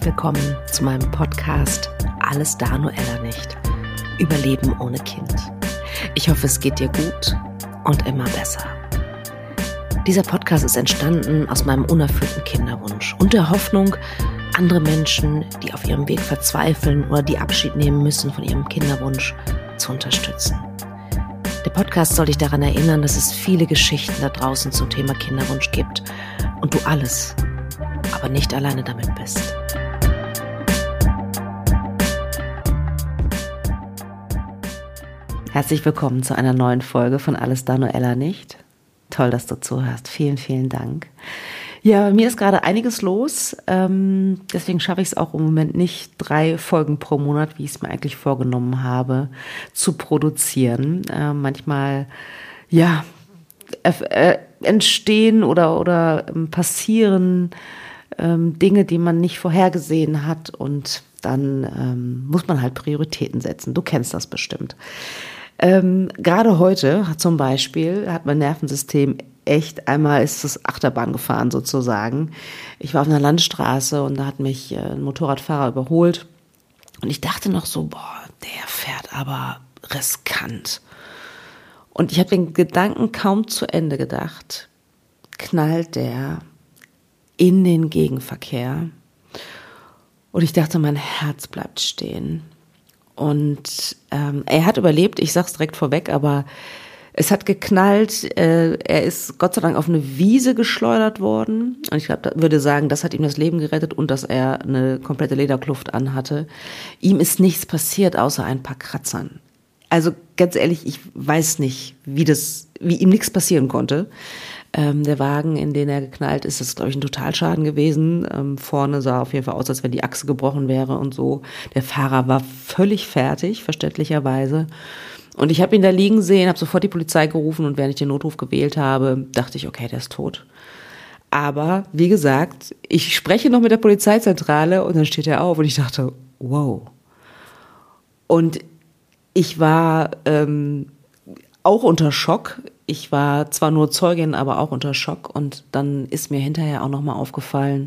willkommen zu meinem Podcast Alles da, nur Ella nicht. Überleben ohne Kind. Ich hoffe, es geht dir gut und immer besser. Dieser Podcast ist entstanden aus meinem unerfüllten Kinderwunsch und der Hoffnung, andere Menschen, die auf ihrem Weg verzweifeln oder die Abschied nehmen müssen von ihrem Kinderwunsch, zu unterstützen. Der Podcast soll dich daran erinnern, dass es viele Geschichten da draußen zum Thema Kinderwunsch gibt und du alles, aber nicht alleine damit bist. Herzlich willkommen zu einer neuen Folge von Alles da, nur Ella nicht. Toll, dass du zuhörst. Vielen, vielen Dank. Ja, bei mir ist gerade einiges los. Deswegen schaffe ich es auch im Moment nicht, 3 Folgen pro Monat, wie ich es mir eigentlich vorgenommen habe, zu produzieren. Manchmal, ja, entstehen oder passieren Dinge, die man nicht vorhergesehen hat, und dann muss man halt Prioritäten setzen. Du kennst das bestimmt. Gerade heute zum Beispiel hat mein Nervensystem echt einmal ist es Achterbahn gefahren sozusagen. Ich war auf einer Landstraße und da hat mich ein Motorradfahrer überholt und ich dachte noch so, der fährt aber riskant. Und ich habe den Gedanken kaum zu Ende gedacht, knallt der in den Gegenverkehr und ich dachte, mein Herz bleibt stehen. Und er hat überlebt, ich sag's direkt vorweg, aber es hat geknallt, er ist Gott sei Dank auf eine Wiese geschleudert worden und ich würde sagen, das hat ihm das Leben gerettet und dass er eine komplette Lederkluft anhatte. Ihm ist nichts passiert, außer ein paar Kratzern. Also ganz ehrlich, ich weiß nicht, wie ihm nichts passieren konnte. Der Wagen, in den er geknallt ist, ist, glaube ich, ein Totalschaden gewesen. Vorne sah auf jeden Fall aus, als wenn die Achse gebrochen wäre und so. Der Fahrer war völlig fertig, verständlicherweise. Und ich habe ihn da liegen sehen, habe sofort die Polizei gerufen und während ich den Notruf gewählt habe, dachte ich, okay, der ist tot. Aber wie gesagt, ich spreche noch mit der Polizeizentrale und dann steht er auf und ich dachte, wow. Und ich war auch unter Schock. Ich war zwar nur Zeugin, aber auch unter Schock. Und dann ist mir hinterher auch nochmal aufgefallen,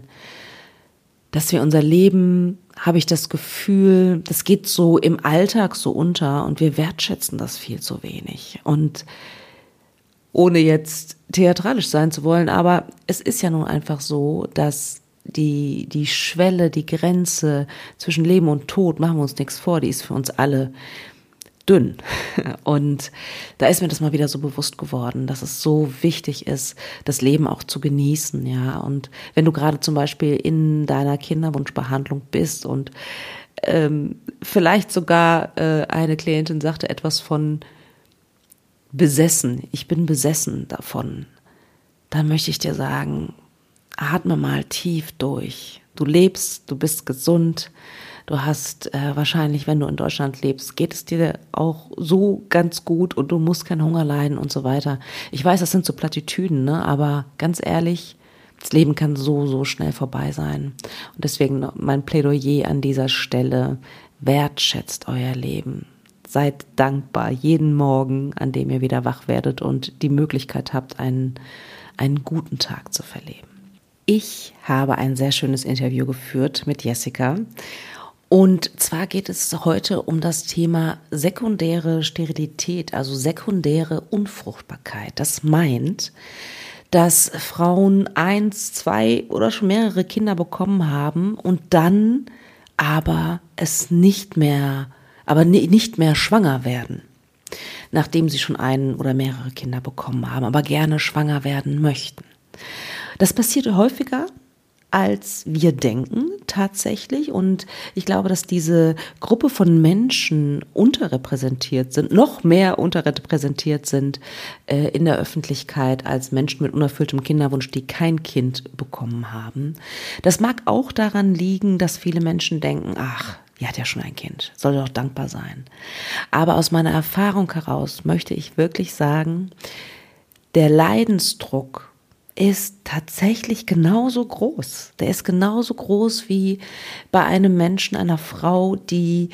dass wir unser Leben, habe ich das Gefühl, das geht so im Alltag so unter und wir wertschätzen das viel zu wenig. Und ohne jetzt theatralisch sein zu wollen, aber es ist ja nun einfach so, dass die Schwelle, die Grenze zwischen Leben und Tod, machen wir uns nichts vor, die ist für uns alle dünn. Und da ist mir das mal wieder so bewusst geworden, dass es so wichtig ist, das Leben auch zu genießen, ja. Und wenn du gerade zum Beispiel in deiner Kinderwunschbehandlung bist und vielleicht sogar eine Klientin sagte etwas von besessen, ich bin besessen davon, dann möchte ich dir sagen, atme mal tief durch. Du lebst, du bist gesund. Du hast wahrscheinlich, wenn du in Deutschland lebst, geht es dir auch so ganz gut und du musst keinen Hunger leiden und so weiter. Ich weiß, das sind so Plattitüden, ne? Aber ganz ehrlich, das Leben kann so schnell vorbei sein. Und deswegen mein Plädoyer an dieser Stelle, wertschätzt euer Leben. Seid dankbar jeden Morgen, an dem ihr wieder wach werdet und die Möglichkeit habt, einen guten Tag zu verleben. Ich habe ein sehr schönes Interview geführt mit Jessica. Und zwar geht es heute um das Thema sekundäre Sterilität, also sekundäre Unfruchtbarkeit. Das meint, dass Frauen 1, 2 oder schon mehrere Kinder bekommen haben und dann aber nicht mehr schwanger werden, nachdem sie schon ein oder mehrere Kinder bekommen haben, aber gerne schwanger werden möchten. Das passiert häufiger, als wir denken tatsächlich, und ich glaube, dass diese Gruppe von Menschen unterrepräsentiert sind, noch mehr unterrepräsentiert sind in der Öffentlichkeit als Menschen mit unerfülltem Kinderwunsch, die kein Kind bekommen haben. Das mag auch daran liegen, dass viele Menschen denken, ach, die hat ja schon ein Kind, soll doch dankbar sein. Aber aus meiner Erfahrung heraus möchte ich wirklich sagen, der Leidensdruck ist tatsächlich genauso groß. Der ist genauso groß wie bei einem Menschen, einer Frau, die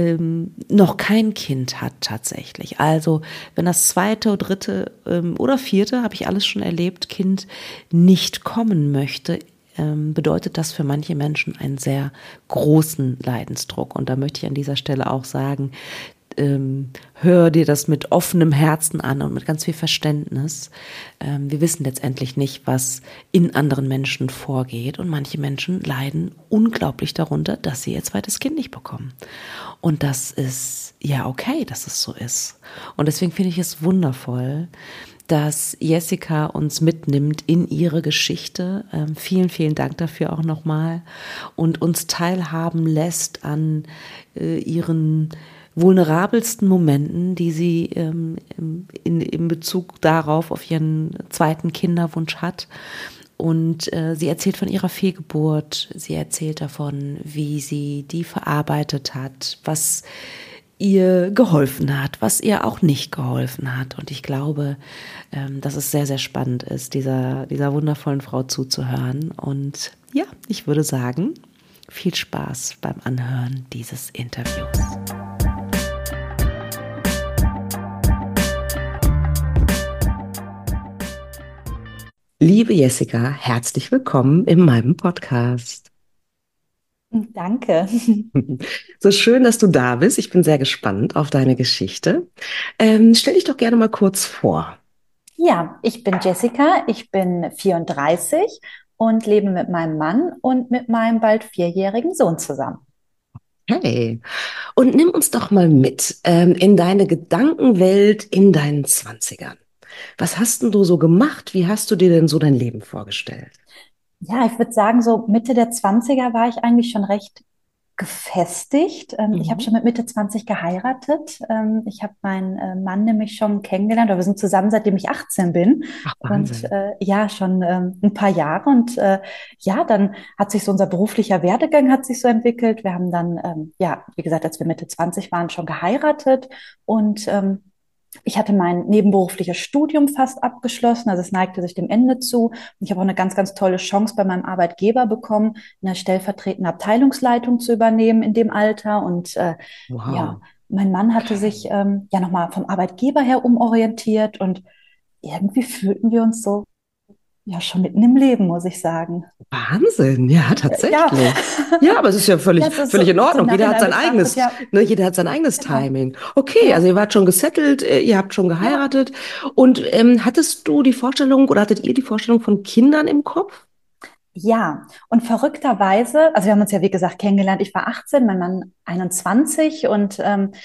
noch kein Kind hat tatsächlich. Also wenn das 2., 3. Oder 4., habe ich alles schon erlebt, Kind nicht kommen möchte, bedeutet das für manche Menschen einen sehr großen Leidensdruck. Und da möchte ich an dieser Stelle auch sagen, hör dir das mit offenem Herzen an und mit ganz viel Verständnis. Wir wissen letztendlich nicht, was in anderen Menschen vorgeht, und manche Menschen leiden unglaublich darunter, dass sie ihr zweites Kind nicht bekommen. Und das ist ja okay, dass es so ist. Und deswegen finde ich es wundervoll, dass Jessica uns mitnimmt in ihre Geschichte. Vielen, vielen Dank dafür auch nochmal, und uns teilhaben lässt an ihren vulnerabelsten Momenten, die sie in Bezug darauf auf ihren zweiten Kinderwunsch hat. Und sie erzählt von ihrer Fehlgeburt, sie erzählt davon, wie sie die verarbeitet hat, was ihr geholfen hat, was ihr auch nicht geholfen hat. Und ich glaube, dass es sehr, sehr spannend ist, dieser wundervollen Frau zuzuhören. Und ja, ich würde sagen, viel Spaß beim Anhören dieses Interviews. Liebe Jessica, herzlich willkommen in meinem Podcast. Danke. So schön, dass du da bist. Ich bin sehr gespannt auf deine Geschichte. Stell dich doch gerne mal kurz vor. Ja, ich bin Jessica, ich bin 34 und lebe mit meinem Mann und mit meinem bald 4-jährigen Sohn zusammen. Hey, und nimm uns doch mal mit in deine Gedankenwelt in deinen Zwanzigern. Was hast denn du so gemacht? Wie hast du dir denn so dein Leben vorgestellt? Ja, ich würde sagen, so Mitte der Zwanziger war ich eigentlich schon recht gefestigt. Ich habe Mhm. schon mit Mitte 20 geheiratet. Ich habe meinen Mann nämlich schon kennengelernt, oder wir sind zusammen, seitdem ich 18 bin. Ach, Und Wahnsinn. ja, schon ein paar Jahre. Und ja, dann hat sich so unser beruflicher Werdegang hat sich so entwickelt. Wir haben dann, ja, wie gesagt, als wir Mitte 20 waren, schon geheiratet. Und ich hatte mein nebenberufliches Studium fast abgeschlossen, also es neigte sich dem Ende zu. Und ich habe auch eine ganz, ganz tolle Chance bei meinem Arbeitgeber bekommen, eine stellvertretende Abteilungsleitung zu übernehmen in dem Alter. Und ja, Wow. mein Mann hatte Okay. sich ja nochmal vom Arbeitgeber her umorientiert, und irgendwie fühlten wir uns so, ja, schon mitten im Leben, muss ich sagen. Wahnsinn, ja, Ja, tatsächlich. Ja, aber es ist ja ja, völlig, es ist völlig in so im Ordnung. Jeder hat Nachhinein sein betrachtet, eigenes, ja, ne, jeder hat sein eigenes genau. Timing. Okay, also Ja, ihr wart schon gesettelt, ihr habt schon ja. geheiratet. Und hattest du die Vorstellung oder hattet ihr die Vorstellung von Kindern im Kopf? Ja, und verrückterweise, also wir haben uns ja wie gesagt kennengelernt, ich war 18, mein Mann 21, und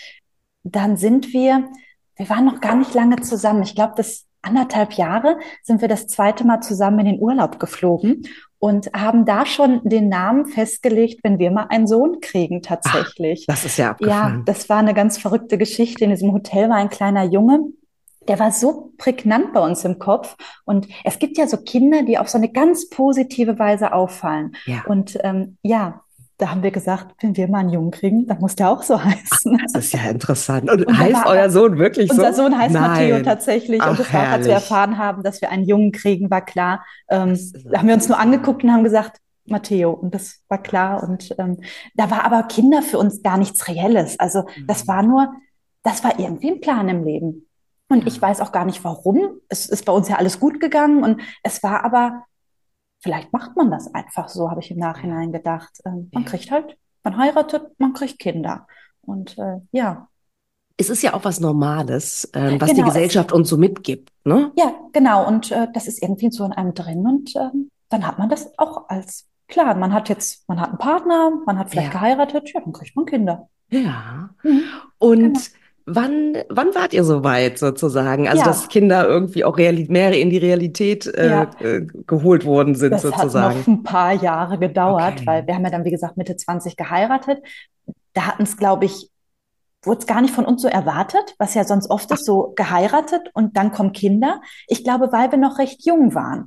dann sind wir waren noch gar nicht lange zusammen. Ich glaube, das 1,5 Jahre sind wir das zweite Mal zusammen in den Urlaub geflogen und haben da schon den Namen festgelegt, wenn wir mal einen Sohn kriegen, Ach, tatsächlich. das ist ja Ja, abgefahren. das war eine ganz verrückte Geschichte. In diesem Hotel war ein kleiner Junge. Der war so prägnant bei uns im Kopf. Und es gibt ja so Kinder, die auf so eine ganz positive Weise auffallen. Ja, Und ja, da haben wir gesagt, wenn wir mal einen Jungen kriegen, dann muss der auch so heißen. das ist ja interessant. Und Und da heißt war euer aber, Sohn wirklich unser so? Sohn heißt Matteo Nein. tatsächlich. Und Ach, das war auch, als wir herrlich. erfahren haben, dass wir einen Jungen kriegen, war klar. Das ist Da haben wir uns nur abgefahren. angeguckt und haben gesagt, Matteo. Und das war klar. Und da war aber Kinder für uns gar nichts Reelles. Also das war Mhm. nur, das war irgendwie ein Plan im Leben. Und ich Ja, weiß auch gar nicht warum. Es ist bei uns ja alles gut gegangen. Und es war aber, vielleicht macht man das einfach so, habe ich im ja, Nachhinein gedacht. Man ja. kriegt halt, man heiratet, man kriegt Kinder. Und ja, Es ist ja auch was Normales, was die genau, Gesellschaft uns so mitgibt, ne? ja, genau. Und das ist irgendwie so in einem drin. Und dann hat man das auch als Plan. Man hat einen Partner, man hat vielleicht Ja. geheiratet, ja, dann kriegt man Kinder. Ja. Mhm, genau. Und wann wart ihr so weit sozusagen? Also, dass Ja, Kinder irgendwie auch mehr in die Realität ja. geholt worden sind Das hat noch sozusagen. ein paar Jahre gedauert, Okay. weil wir haben ja dann, wie gesagt, Mitte 20 geheiratet. Da hatten es, glaube ich, wurde es gar nicht von uns so erwartet, was ja sonst oft Ach, ist, so geheiratet und dann kommen Kinder. Ich glaube, weil wir noch recht jung waren.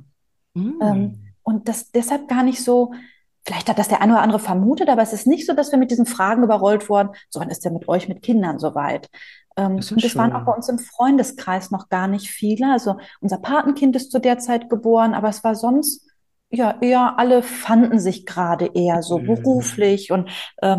hm. Und das deshalb gar nicht so, vielleicht hat das der eine oder andere vermutet, aber es ist nicht so, dass wir mit diesen Fragen überrollt wurden, so wann ist denn mit euch mit Kindern soweit? Das ist Und es waren auch bei schön. uns im Freundeskreis noch gar nicht viele. Also unser Patenkind ist zu der Zeit geboren, aber es war sonst, ja, eher alle fanden sich gerade eher so Hm. beruflich, und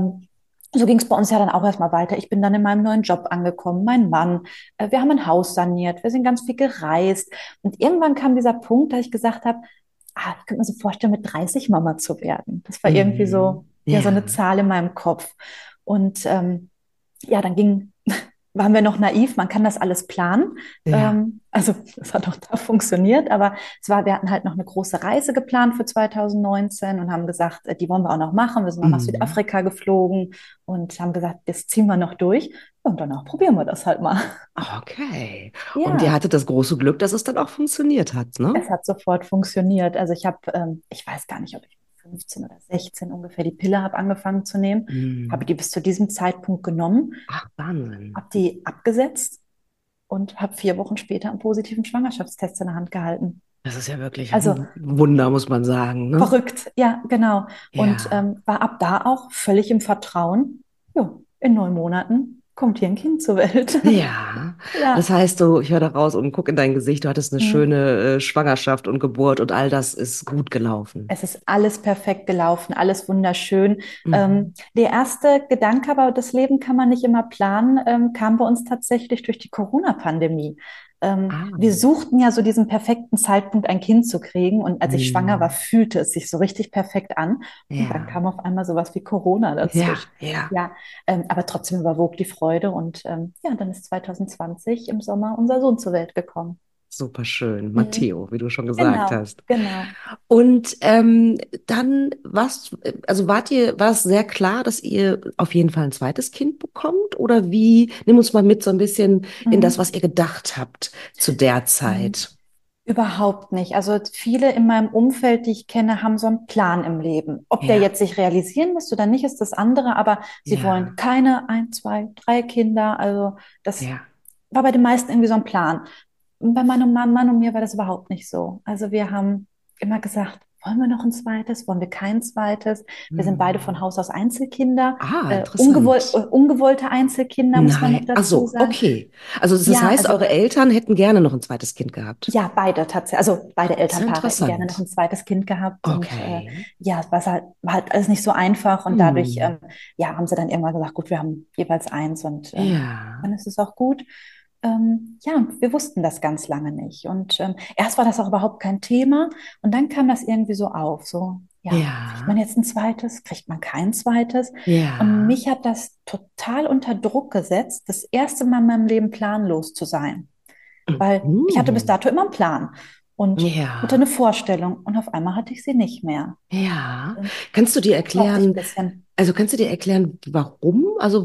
so ging es bei uns ja dann auch erstmal weiter. Ich bin dann in meinem neuen Job angekommen, mein Mann. Wir haben ein Haus saniert, wir sind ganz viel gereist. Und irgendwann kam dieser Punkt, da ich gesagt habe, ich könnte mir so vorstellen, mit 30 Mama zu werden. Das war irgendwie Mhm. so, ja, so eine Ja, Zahl in meinem Kopf. Und ja, dann waren wir noch naiv, man kann das alles planen. ja. Also das hat auch da funktioniert, aber wir hatten halt noch eine große Reise geplant für 2019 und haben gesagt, die wollen wir auch noch machen. Wir sind noch nach Mhm. Südafrika geflogen und haben gesagt, das ziehen wir noch durch. Und danach probieren wir das halt mal. Okay. Und ihr Ja, hattet das große Glück, dass es dann auch funktioniert hat, ne? es hat sofort funktioniert. Also ich weiß gar nicht, ob ich 15 oder 16 ungefähr die Pille habe angefangen zu nehmen, habe Mhm. die bis zu diesem Zeitpunkt genommen, Ach, Wahnsinn. habe die abgesetzt und habe 4 Wochen später einen positiven Schwangerschaftstest in der Hand gehalten. Das ist ja wirklich Also ein Wunder, muss man sagen, ne? verrückt, ja, genau. Und Ja. war ab da auch völlig im Vertrauen, jo, in 9 Monaten kommt hier ein Kind zur Welt. Ja, das Ja. heißt, ich höre da raus und guck in dein Gesicht, du hattest eine Mhm. schöne Schwangerschaft und Geburt und all das ist gut gelaufen. Es ist alles perfekt gelaufen, alles wunderschön. Mhm. Der erste Gedanke, aber das Leben kann man nicht immer planen, kam bei uns tatsächlich durch die Corona-Pandemie. Ah. Wir suchten ja so diesen perfekten Zeitpunkt, ein Kind zu kriegen. Und als ich schwanger war, Mhm. fühlte es sich so richtig perfekt an. Und dann Ja, kam auf einmal sowas wie Corona ja, dazwischen. ja. Ja, aber trotzdem überwog die Freude. Und ja, dann ist 2020 im Sommer unser Sohn zur Welt gekommen. Super schön. Mhm. Matteo, wie du schon gesagt Genau, hast. genau. Und dann war es sehr klar, dass ihr auf jeden Fall ein zweites Kind bekommt? Oder wie? Nimm uns mal mit so ein bisschen in das, Mhm. was ihr gedacht habt zu der Mhm. Zeit. Überhaupt nicht. Also viele in meinem Umfeld, die ich kenne, haben so einen Plan im Leben. Ob der Ja, jetzt sich realisieren lässt oder nicht, ist das andere, aber sie wollen ja, keine ein, zwei, drei Kinder. Also das ja. war bei den meisten irgendwie so ein Plan. Und bei meinem Mann und mir war das überhaupt nicht so. Also wir haben immer gesagt, wollen wir noch ein zweites? Wollen wir kein zweites? Wir sind beide von Hm. Haus aus Einzelkinder, Ah, interessant. ungewollte Einzelkinder, muss man noch Nein, ach dazu so, sagen. okay. Also das Ja, heißt, also eure Eltern hätten gerne noch ein zweites Kind gehabt. ja, beide tatsächlich. Also beide Das ist ja Elternpaare hätten gerne noch interessant. ein zweites Kind gehabt und Okay. ja, war halt alles nicht so einfach und dadurch Hm. ja, haben sie dann irgendwann gesagt, gut, wir haben jeweils eins und Ja. dann ist es auch gut. Ja, und wir wussten das ganz lange nicht und erst war das auch überhaupt kein Thema und dann kam das irgendwie so auf, so, ja, kriegt man Ja. jetzt ein zweites, kriegt man kein zweites? Und Ja. mich hat das total unter Druck gesetzt, das erste Mal in meinem Leben planlos zu sein. Weil ich hatte bis Mhm. dato immer einen Plan und hatte Ja. eine Vorstellung und auf einmal hatte ich sie nicht mehr. Ja. Und Kannst du dir das brauchte ich ein erklären, bisschen. kannst du dir erklären, warum?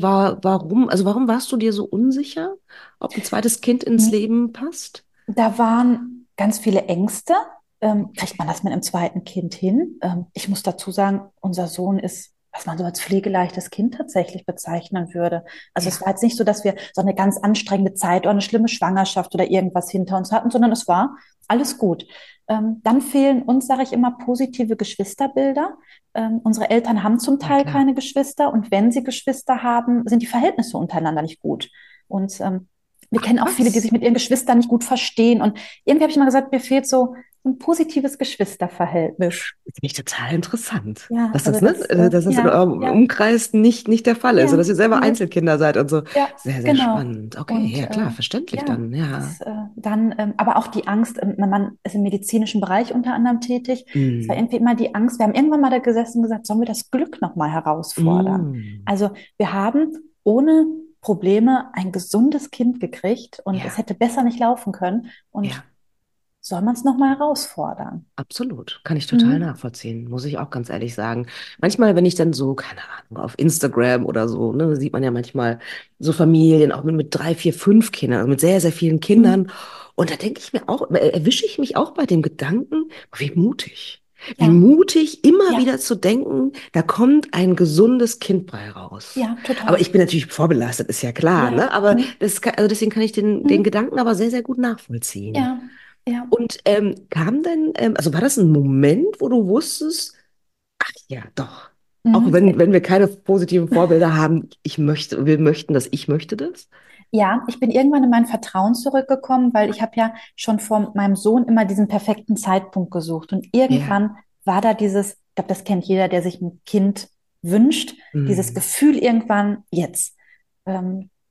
Also warum warst du dir so unsicher, ob ein zweites Kind ins Leben passt? Da waren ganz viele Ängste. Kriegt Okay. man das mit einem zweiten Kind hin? Ich muss dazu sagen, unser Sohn ist, was man so als pflegeleichtes Kind tatsächlich bezeichnen würde. Also es Ja. war jetzt nicht so, dass wir so eine ganz anstrengende Zeit oder eine schlimme Schwangerschaft oder irgendwas hinter uns hatten, sondern es war alles gut. Dann fehlen uns, sage ich immer, positive Geschwisterbilder. Unsere Eltern haben zum Ja, Teil klar. keine Geschwister und wenn sie Geschwister haben, sind die Verhältnisse untereinander nicht gut. Und wir Ach kennen auch viele, die sich was? mit ihren Geschwistern nicht gut verstehen. Und irgendwie habe ich mal gesagt, mir fehlt so ein positives Geschwisterverhältnis. Finde ich total interessant. Ja, Dass also dass das in ja, eurem ja, Umkreis nicht der Fall ist und ja, dass ihr selber nee, Einzelkinder seid und so. ja, Sehr, sehr genau. spannend. Okay, Und ja klar, verständlich ja, dann, ja. dann, aber auch die Angst, mein Mann ist im medizinischen Bereich unter anderem tätig. Es war Mm. irgendwie immer die Angst. Wir haben irgendwann mal da gesessen und gesagt, sollen wir das Glück nochmal herausfordern? Mm. Also wir haben ohne Probleme ein gesundes Kind gekriegt und es Ja, hätte besser nicht laufen können. Und ja. soll man es nochmal herausfordern? Absolut, kann ich total Mhm. nachvollziehen, muss ich auch ganz ehrlich sagen. Manchmal, wenn ich dann so, keine Ahnung, auf Instagram oder so, ne, sieht man ja manchmal so Familien auch mit drei, vier, fünf Kindern, also mit sehr, sehr vielen Mhm. Kindern. Und da denke ich mir auch, erwische ich mich auch bei dem Gedanken, wie mutig. Wie Ja, mutig, immer ja, wieder zu denken, da kommt ein gesundes Kind bei raus. ja, Aber total. ich bin natürlich vorbelastet, ist ja klar, ne? Ja, Aber also deswegen kann ich den mhm. Gedanken aber sehr, sehr gut nachvollziehen. Ja, ja. Und kam denn, also war das ein Moment, wo du wusstest, ach ja, doch, auch Mhm. wenn wir keine positiven Vorbilder haben, wir möchten das, ich möchte das? Ja, ich bin irgendwann in mein Vertrauen zurückgekommen, weil ich habe ja schon vor meinem Sohn immer diesen perfekten Zeitpunkt gesucht. Und Ja. irgendwann war da dieses, ich glaube, das kennt jeder, der sich ein Kind wünscht, dieses Hm. Gefühl irgendwann jetzt. Ähm,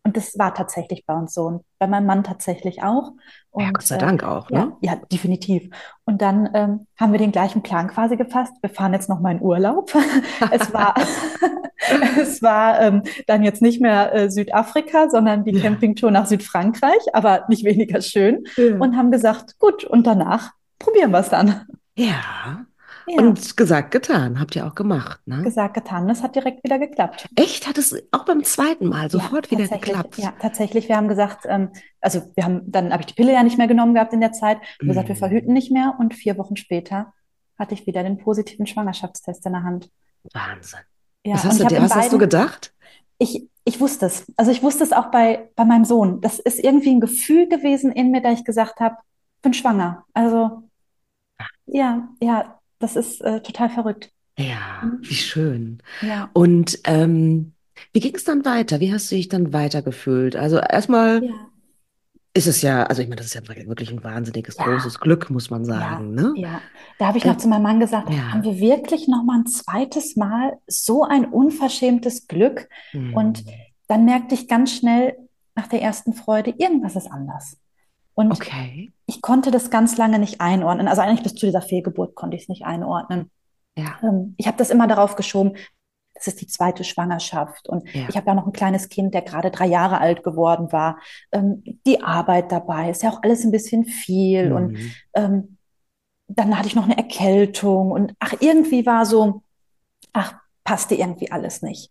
Und das war tatsächlich bei uns so und bei meinem Mann tatsächlich auch. Ja, Gott Und sei Dank auch, ne? ja, definitiv. Und dann haben wir den gleichen Plan quasi gefasst. Wir fahren jetzt noch mal in Urlaub. Es war, es war dann jetzt nicht mehr Südafrika, sondern die Ja. Campingtour nach Südfrankreich, aber nicht weniger schön. Ja. Und haben gesagt, gut, und danach probieren wir es dann. Ja. Ja, Und gesagt, getan. Habt ihr auch gemacht, ne? gesagt, getan. Das hat direkt wieder geklappt. Echt? Hat es auch beim zweiten Mal Ja, sofort wieder tatsächlich. geklappt? Ja, tatsächlich. Wir haben gesagt, also wir haben, dann habe ich die Pille ja nicht mehr genommen gehabt in der Zeit. Wir haben gesagt, wir Mm, verhüten nicht mehr. Und 4 Wochen später hatte ich wieder den positiven Schwangerschaftstest in der Hand. Wahnsinn. Ja, und ich habe in Was hast du beiden, gedacht? ich wusste es. Also ich wusste es auch bei meinem Sohn. Das ist irgendwie ein Gefühl gewesen in mir, da ich gesagt habe, bin schwanger. Also ja, ja, das ist total verrückt. Ja, wie Mhm. schön. Ja, Und wie ging es dann weiter? Wie hast du dich dann weitergefühlt? Also erstmal ja, ist es ja, also ich meine, das ist ja wirklich ein wahnsinniges ja. großes Glück, muss man Ja, sagen, ne? ja. Da habe ich Äh, noch zu meinem Mann gesagt, haben ja. wir wirklich noch mal ein zweites Mal so ein unverschämtes Glück? Und Hm. dann merkte ich ganz schnell nach der ersten Freude, irgendwas ist anders. Und Okay. ich konnte das ganz lange nicht einordnen. Also eigentlich bis zu dieser Fehlgeburt konnte ich es nicht einordnen. Ja, Ich habe das immer darauf geschoben, das ist die zweite Schwangerschaft. Und ich ja. habe ja noch ein kleines Kind, der gerade 3 Jahre alt geworden war. Die Arbeit dabei ist ja auch alles ein bisschen viel. Und Hm. ähm, dann hatte ich noch eine Erkältung und ach, irgendwie war so, ach, passte irgendwie alles nicht.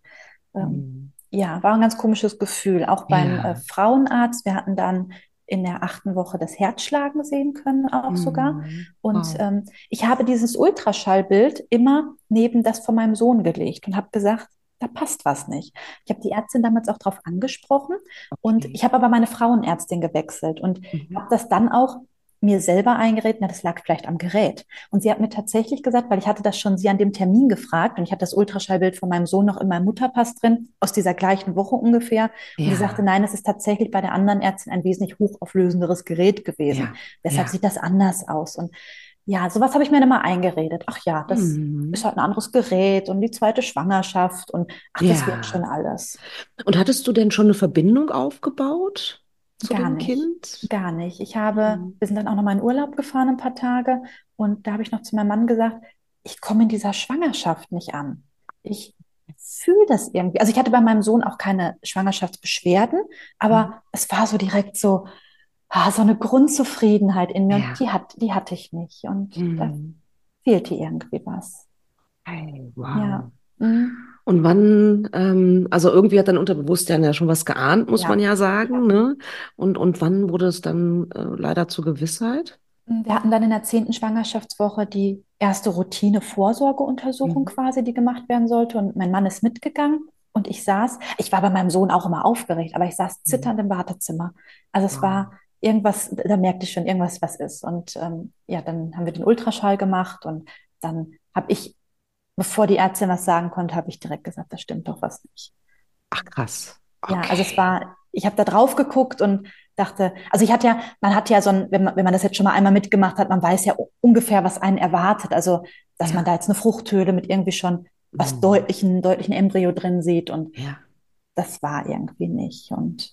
Hm. Ja, war ein ganz komisches Gefühl. Auch beim Ja. Frauenarzt, wir hatten dann in der 8. Woche das Herzschlagen sehen können, auch sogar. Hm. Und Wow. ich habe dieses Ultraschallbild immer neben das von meinem Sohn gelegt und habe gesagt, da passt was nicht. Ich habe die Ärztin damals auch darauf angesprochen und Okay. ich habe aber meine Frauenärztin gewechselt und Mhm. habe das dann auch mir selber eingeredet, na, das lag vielleicht am Gerät. Und sie hat mir tatsächlich gesagt, weil ich hatte das schon sie an dem Termin gefragt und ich hatte das Ultraschallbild von meinem Sohn noch in meinem Mutterpass drin, aus dieser gleichen Woche ungefähr. Und sie sagte, Ja, nein, es ist tatsächlich bei der anderen Ärztin ein wesentlich hochauflösenderes Gerät gewesen. ja, Deshalb ja. sieht das anders aus. Und ja, sowas habe ich mir dann mal eingeredet. Ach ja, das ist Mhm. halt ein anderes Gerät und die zweite Schwangerschaft und ach, das wird schon Ja. alles. Und hattest du denn schon eine Verbindung aufgebaut zu Gar dem nicht, Kind? gar nicht. Mhm. Wir sind dann auch noch mal in Urlaub gefahren ein paar Tage und da habe ich noch zu meinem Mann gesagt, ich komme in dieser Schwangerschaft nicht an. Ich fühle das irgendwie. Also ich hatte bei meinem Sohn auch keine Schwangerschaftsbeschwerden, Mhm. aber es war so direkt so, so eine Grundzufriedenheit in mir und Ja. die hatte ich nicht und da Mhm. fehlte irgendwie was. Hey, Ja, wow. mm, Und wann, also irgendwie hat dein Unterbewusstsein ja schon was geahnt, muss man ja, ja ja. sagen, ne? Und wann wurde es dann leider zur Gewissheit? Wir hatten dann in der 10. Schwangerschaftswoche die erste Routine-Vorsorgeuntersuchung Mhm. quasi, die gemacht werden sollte. Und mein Mann ist mitgegangen und ich war bei meinem Sohn auch immer aufgeregt, aber ich saß Mhm. zitternd im Wartezimmer. Also es Wow. war irgendwas, da merkte ich schon irgendwas, was ist. Und ja, dann haben wir den Ultraschall gemacht und dann habe ich, bevor die Ärztin was sagen konnte, habe ich direkt gesagt, da stimmt doch was nicht. Ach, krass. Ja, also Okay. ich habe da drauf geguckt und dachte, also man hat ja so ein, wenn man das jetzt schon mal einmal mitgemacht hat, man weiß ja ungefähr, was einen erwartet. Also, dass man Ja. da jetzt eine Fruchthöhle mit irgendwie schon was Mhm. deutlichen Embryo drin sieht und Ja. das war irgendwie nicht. Und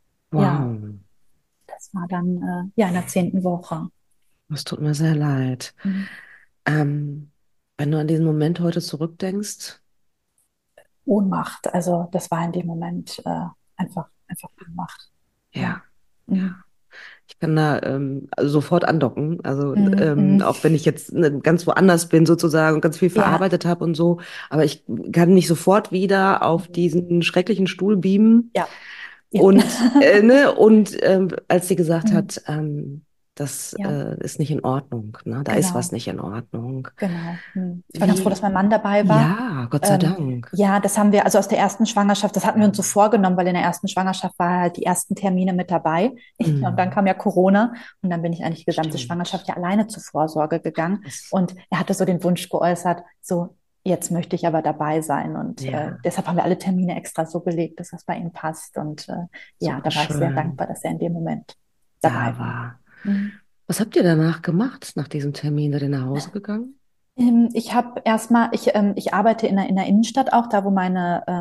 ja, Wow. das war dann ja in der 10. Woche. Es tut mir sehr leid. Mhm. Ähm, wenn du an diesen Moment heute zurückdenkst, Ohnmacht. Also, das war in dem Moment einfach Ohnmacht. Ja. ja. Mhm. Ich kann da also sofort andocken. Also Mhm. Mhm. auch wenn ich jetzt ganz woanders bin sozusagen und ganz viel Ja. verarbeitet habe und so, aber ich kann mich sofort wieder auf Mhm. diesen schrecklichen Stuhl beamen. Ja. Ja. Und, ne, und als sie gesagt Mhm. hat, das Ja. ist nicht in Ordnung, ne? Da ist was Genau. nicht in Ordnung. Genau. Ich war ganz froh, dass Wie, mein Mann dabei war. ja, Gott sei Dank. Ja, das haben wir, also aus der ersten Schwangerschaft, das hatten wir uns so vorgenommen, weil in der ersten Schwangerschaft war er halt die ersten Termine mit dabei. Ja, und dann Mhm. kam ja Corona und dann bin ich eigentlich die gesamte Schwangerschaft Stimmt. ja alleine zur Vorsorge gegangen. Das, Und er hatte so den Wunsch geäußert, so, jetzt möchte ich aber dabei sein. Und ja, deshalb haben wir alle Termine extra so gelegt, dass das bei ihm passt. Und ja, super da war ich sehr schön. dankbar, dass er in dem Moment Da dabei war. war. Mhm. Was habt ihr danach gemacht, nach diesem Termin? Seid ihr nach Hause gegangen? Ich habe erstmal, ich arbeite in der Innenstadt auch, da wo meine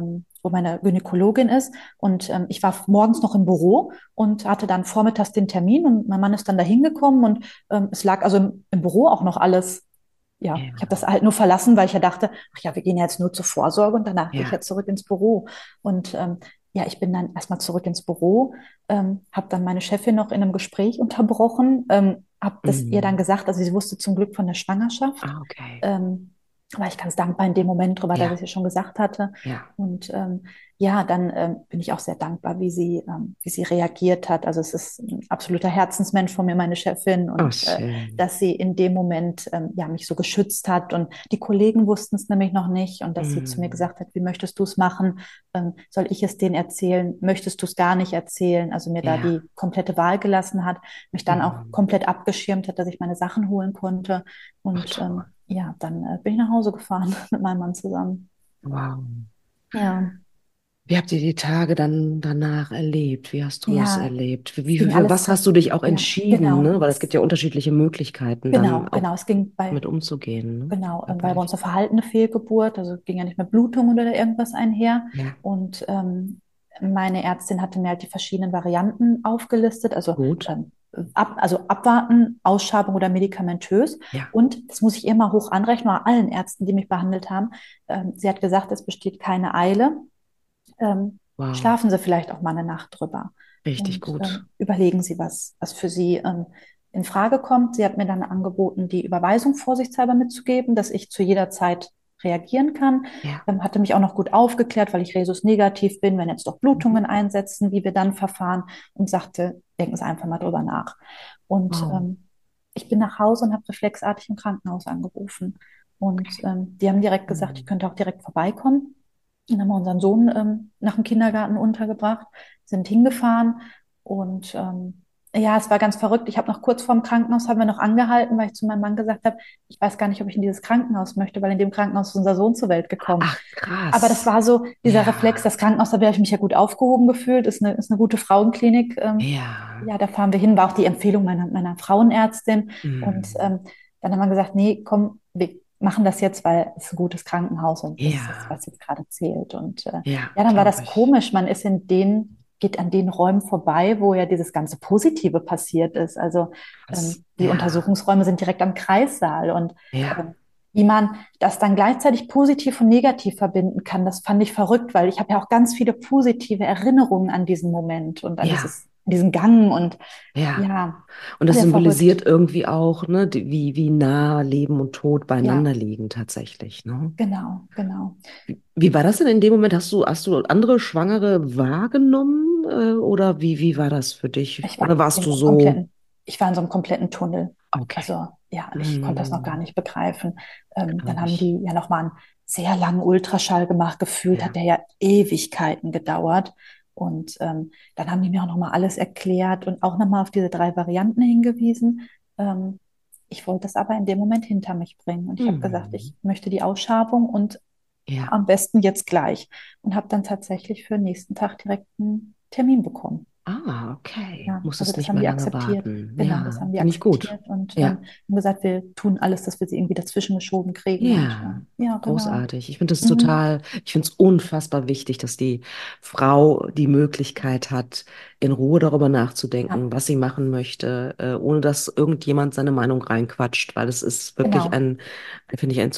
wo meine Gynäkologin ist. Und ich war morgens noch im Büro und hatte dann vormittags den Termin und mein Mann ist dann da hingekommen und es lag also im Büro auch noch alles. Ja, ich habe Ja. das halt nur verlassen, weil ich ja dachte, ach ja, wir gehen ja jetzt nur zur Vorsorge und danach gehe ich Ja. jetzt zurück ins Büro. Und ja, ich bin dann erstmal zurück ins Büro, habe dann meine Chefin noch in einem Gespräch unterbrochen, habe das ihr dann Mhm. gesagt, also sie wusste zum Glück von der Schwangerschaft. Ah, okay. War ich ganz dankbar in dem Moment drüber, dass Ja. ich es schon gesagt hatte. Ja. Und ja, dann bin ich auch sehr dankbar, wie sie reagiert hat. Also es ist ein absoluter Herzensmensch von mir, meine Chefin, Oh, und schön. dass sie in dem Moment ja mich so geschützt hat. Und die Kollegen wussten es nämlich noch nicht und dass sie zu mir Mhm. gesagt hat, wie möchtest du es machen? Soll ich es denen erzählen? Möchtest du es gar nicht erzählen? Also mir da Ja. die komplette Wahl gelassen hat, mich dann auch Mhm. komplett abgeschirmt hat, dass ich meine Sachen holen konnte. Ach, Und toll. ja, dann bin ich nach Hause gefahren mit meinem Mann zusammen. Wow. Ja, Wie habt ihr die Tage dann danach erlebt? Wie hast du das ja, erlebt? es ging Für alles, was hast du dich auch ja, entschieden, genau, ne? Weil es gibt ja unterschiedliche Möglichkeiten, dann genau, auch es ging mit umzugehen, ne? genau, weil bei Körperlich. uns eine verhaltene Fehlgeburt, also ging ja nicht mehr Blutung oder irgendwas einher. Ja, Und meine Ärztin hatte mir halt die verschiedenen Varianten aufgelistet, also gut. also abwarten, Ausschabung oder medikamentös. Ja, Und das muss ich immer hoch anrechnen, bei allen Ärzten, die mich behandelt haben. Sie hat gesagt, es besteht keine Eile. wow. Schlafen Sie vielleicht auch mal eine Nacht drüber Richtig und gut. überlegen Sie, was für Sie in Frage kommt. Sie hat mir dann angeboten, die Überweisung vorsichtshalber mitzugeben, dass ich zu jeder Zeit reagieren kann. Ja. Hatte mich auch noch gut aufgeklärt, weil ich Rhesus negativ bin, wenn jetzt doch Mhm. Blutungen einsetzen, wie wir dann verfahren, und sagte, denken Sie einfach mal drüber nach. Und Wow. ich bin nach Hause und habe reflexartig im Krankenhaus angerufen. Und die haben direkt gesagt, ich Mhm. könnte auch direkt vorbeikommen. Dann haben wir unseren Sohn nach dem Kindergarten untergebracht, sind hingefahren und ja, es war ganz verrückt. Ich habe noch kurz vorm Krankenhaus, haben wir noch angehalten, weil ich zu meinem Mann gesagt habe, ich weiß gar nicht, ob ich in dieses Krankenhaus möchte, weil in dem Krankenhaus ist unser Sohn zur Welt gekommen. Ach, Aber das krass. war so dieser Reflex, Ja, das Krankenhaus, da habe ich mich ja gut aufgehoben gefühlt, ist eine gute Frauenklinik. ja. Ja, da fahren wir hin, war auch die Empfehlung meiner Frauenärztin. Und Mhm. dann haben wir gesagt, nee, komm, wir machen das jetzt, weil es ist ein gutes Krankenhaus und das ist, Ja, was jetzt gerade zählt. Und ja, ja, dann war glaube das ich. komisch. Man ist geht an den Räumen vorbei, wo ja dieses ganze Positive passiert ist. Also Krass. die Ja, Untersuchungsräume sind direkt am Kreissaal und ja. ähm, wie man das dann gleichzeitig positiv und negativ verbinden kann, das fand ich verrückt, weil ich habe ja auch ganz viele positive Erinnerungen an diesen Moment und an Ja, diesen Gang und ja. ja, Und das sehr verrückt. symbolisiert irgendwie auch, ne, wie nah Leben und Tod Ja, beieinander liegen tatsächlich, ne? genau, genau. Wie war das denn in dem Moment? Hast du andere Schwangere wahrgenommen, oder wie war das für dich? Ich war Oder warst in du so einem so, ich war in so einem kompletten Tunnel. okay, Also ja, ich konnte das noch gar hm, nicht begreifen. Dann glaube haben ich. die ja noch mal einen sehr langen Ultraschall gemacht. Gefühlt hat Ja. der ja Ewigkeiten gedauert. Und dann haben die mir auch noch mal alles erklärt und auch noch mal auf diese drei Varianten hingewiesen. Ähm, ich wollte das aber in dem Moment hinter mich bringen. Und ich habe gesagt, Hm. ich möchte die Ausschabung und Ja. am besten jetzt gleich. Und habe dann tatsächlich für den nächsten Tag direkt einen Termin bekommen. Ah, okay. Ja, also Musstest das nicht haben mehr die lange akzeptiert. warten. Genau, das Ja, haben die finde ich gut. akzeptiert und Ja. haben gesagt, wir tun alles, dass wir sie irgendwie dazwischen geschoben kriegen. Und Ja, ja, genau. großartig. Ich finde es Mhm. total, ich finde es unfassbar wichtig, dass die Frau die Möglichkeit hat, in Ruhe darüber Ja, nachzudenken, was sie machen möchte, ohne dass irgendjemand seine Meinung reinquatscht, weil es ist wirklich genau. finde ich,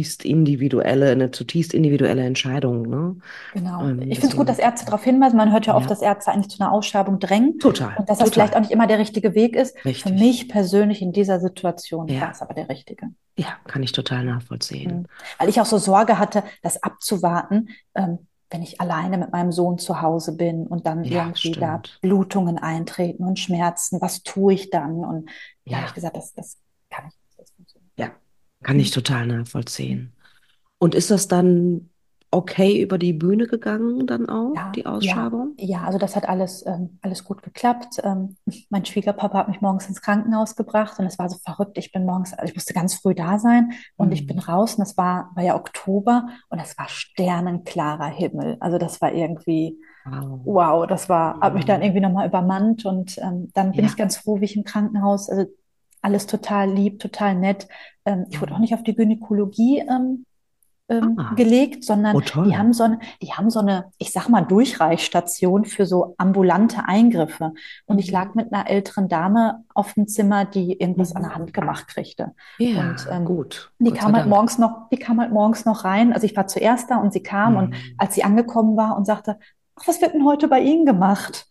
eine zutiefst individuelle Entscheidung, ne? Genau. Ich finde es gut, Deswegen, dass Ärzte darauf hinweisen. Man hört ja oft, ja, dass Ärzte eigentlich zu einer Ausschabung drängen total, und dass das vielleicht total, auch nicht immer der richtige Weg ist. Für richtig. mich persönlich in dieser Situation war Ja, es aber der richtige. ja, kann ich total nachvollziehen. Mhm. Weil ich auch so Sorge hatte, das abzuwarten, wenn ich alleine mit meinem Sohn zu Hause bin und dann Ja, irgendwie da stimmt. Blutungen eintreten und Schmerzen, was tue ich dann? Und da habe ich Ja, gesagt, das kann ich nicht. Das funktioniert ja, kann ich nicht. total Mhm. nachvollziehen. Und ist das dann okay über die Bühne gegangen, dann auch, Ja, die ja, Ausschabung? ja, also das hat alles gut geklappt. Mein Schwiegerpapa hat mich morgens ins Krankenhaus gebracht und es war so verrückt. Ich bin morgens, also ich musste ganz früh da sein und ich bin Hm. raus und es war ja Oktober und es war sternenklarer Himmel. Also das war irgendwie, Wow. wow, hat mich dann Hm. irgendwie nochmal übermannt und dann bin ich Ja. ganz froh, wie ich im Krankenhaus, also alles total lieb, total nett. Ich wurde auch Hm. nicht auf die Gynäkologie Ah, gelegt, sondern oh toll. die haben so eine, ich sag mal, Durchreichstation für so ambulante Eingriffe. Und ich lag Mhm. mit einer älteren Dame auf dem Zimmer, die irgendwas an der Mhm. Hand gemacht kriegte. Und Ja, gut, die Gott sei kam halt Dank. morgens noch, die kam halt morgens noch rein. Also ich war zuerst da und sie kam und Mhm. als sie angekommen war und sagte, ach, was wird denn heute bei Ihnen gemacht?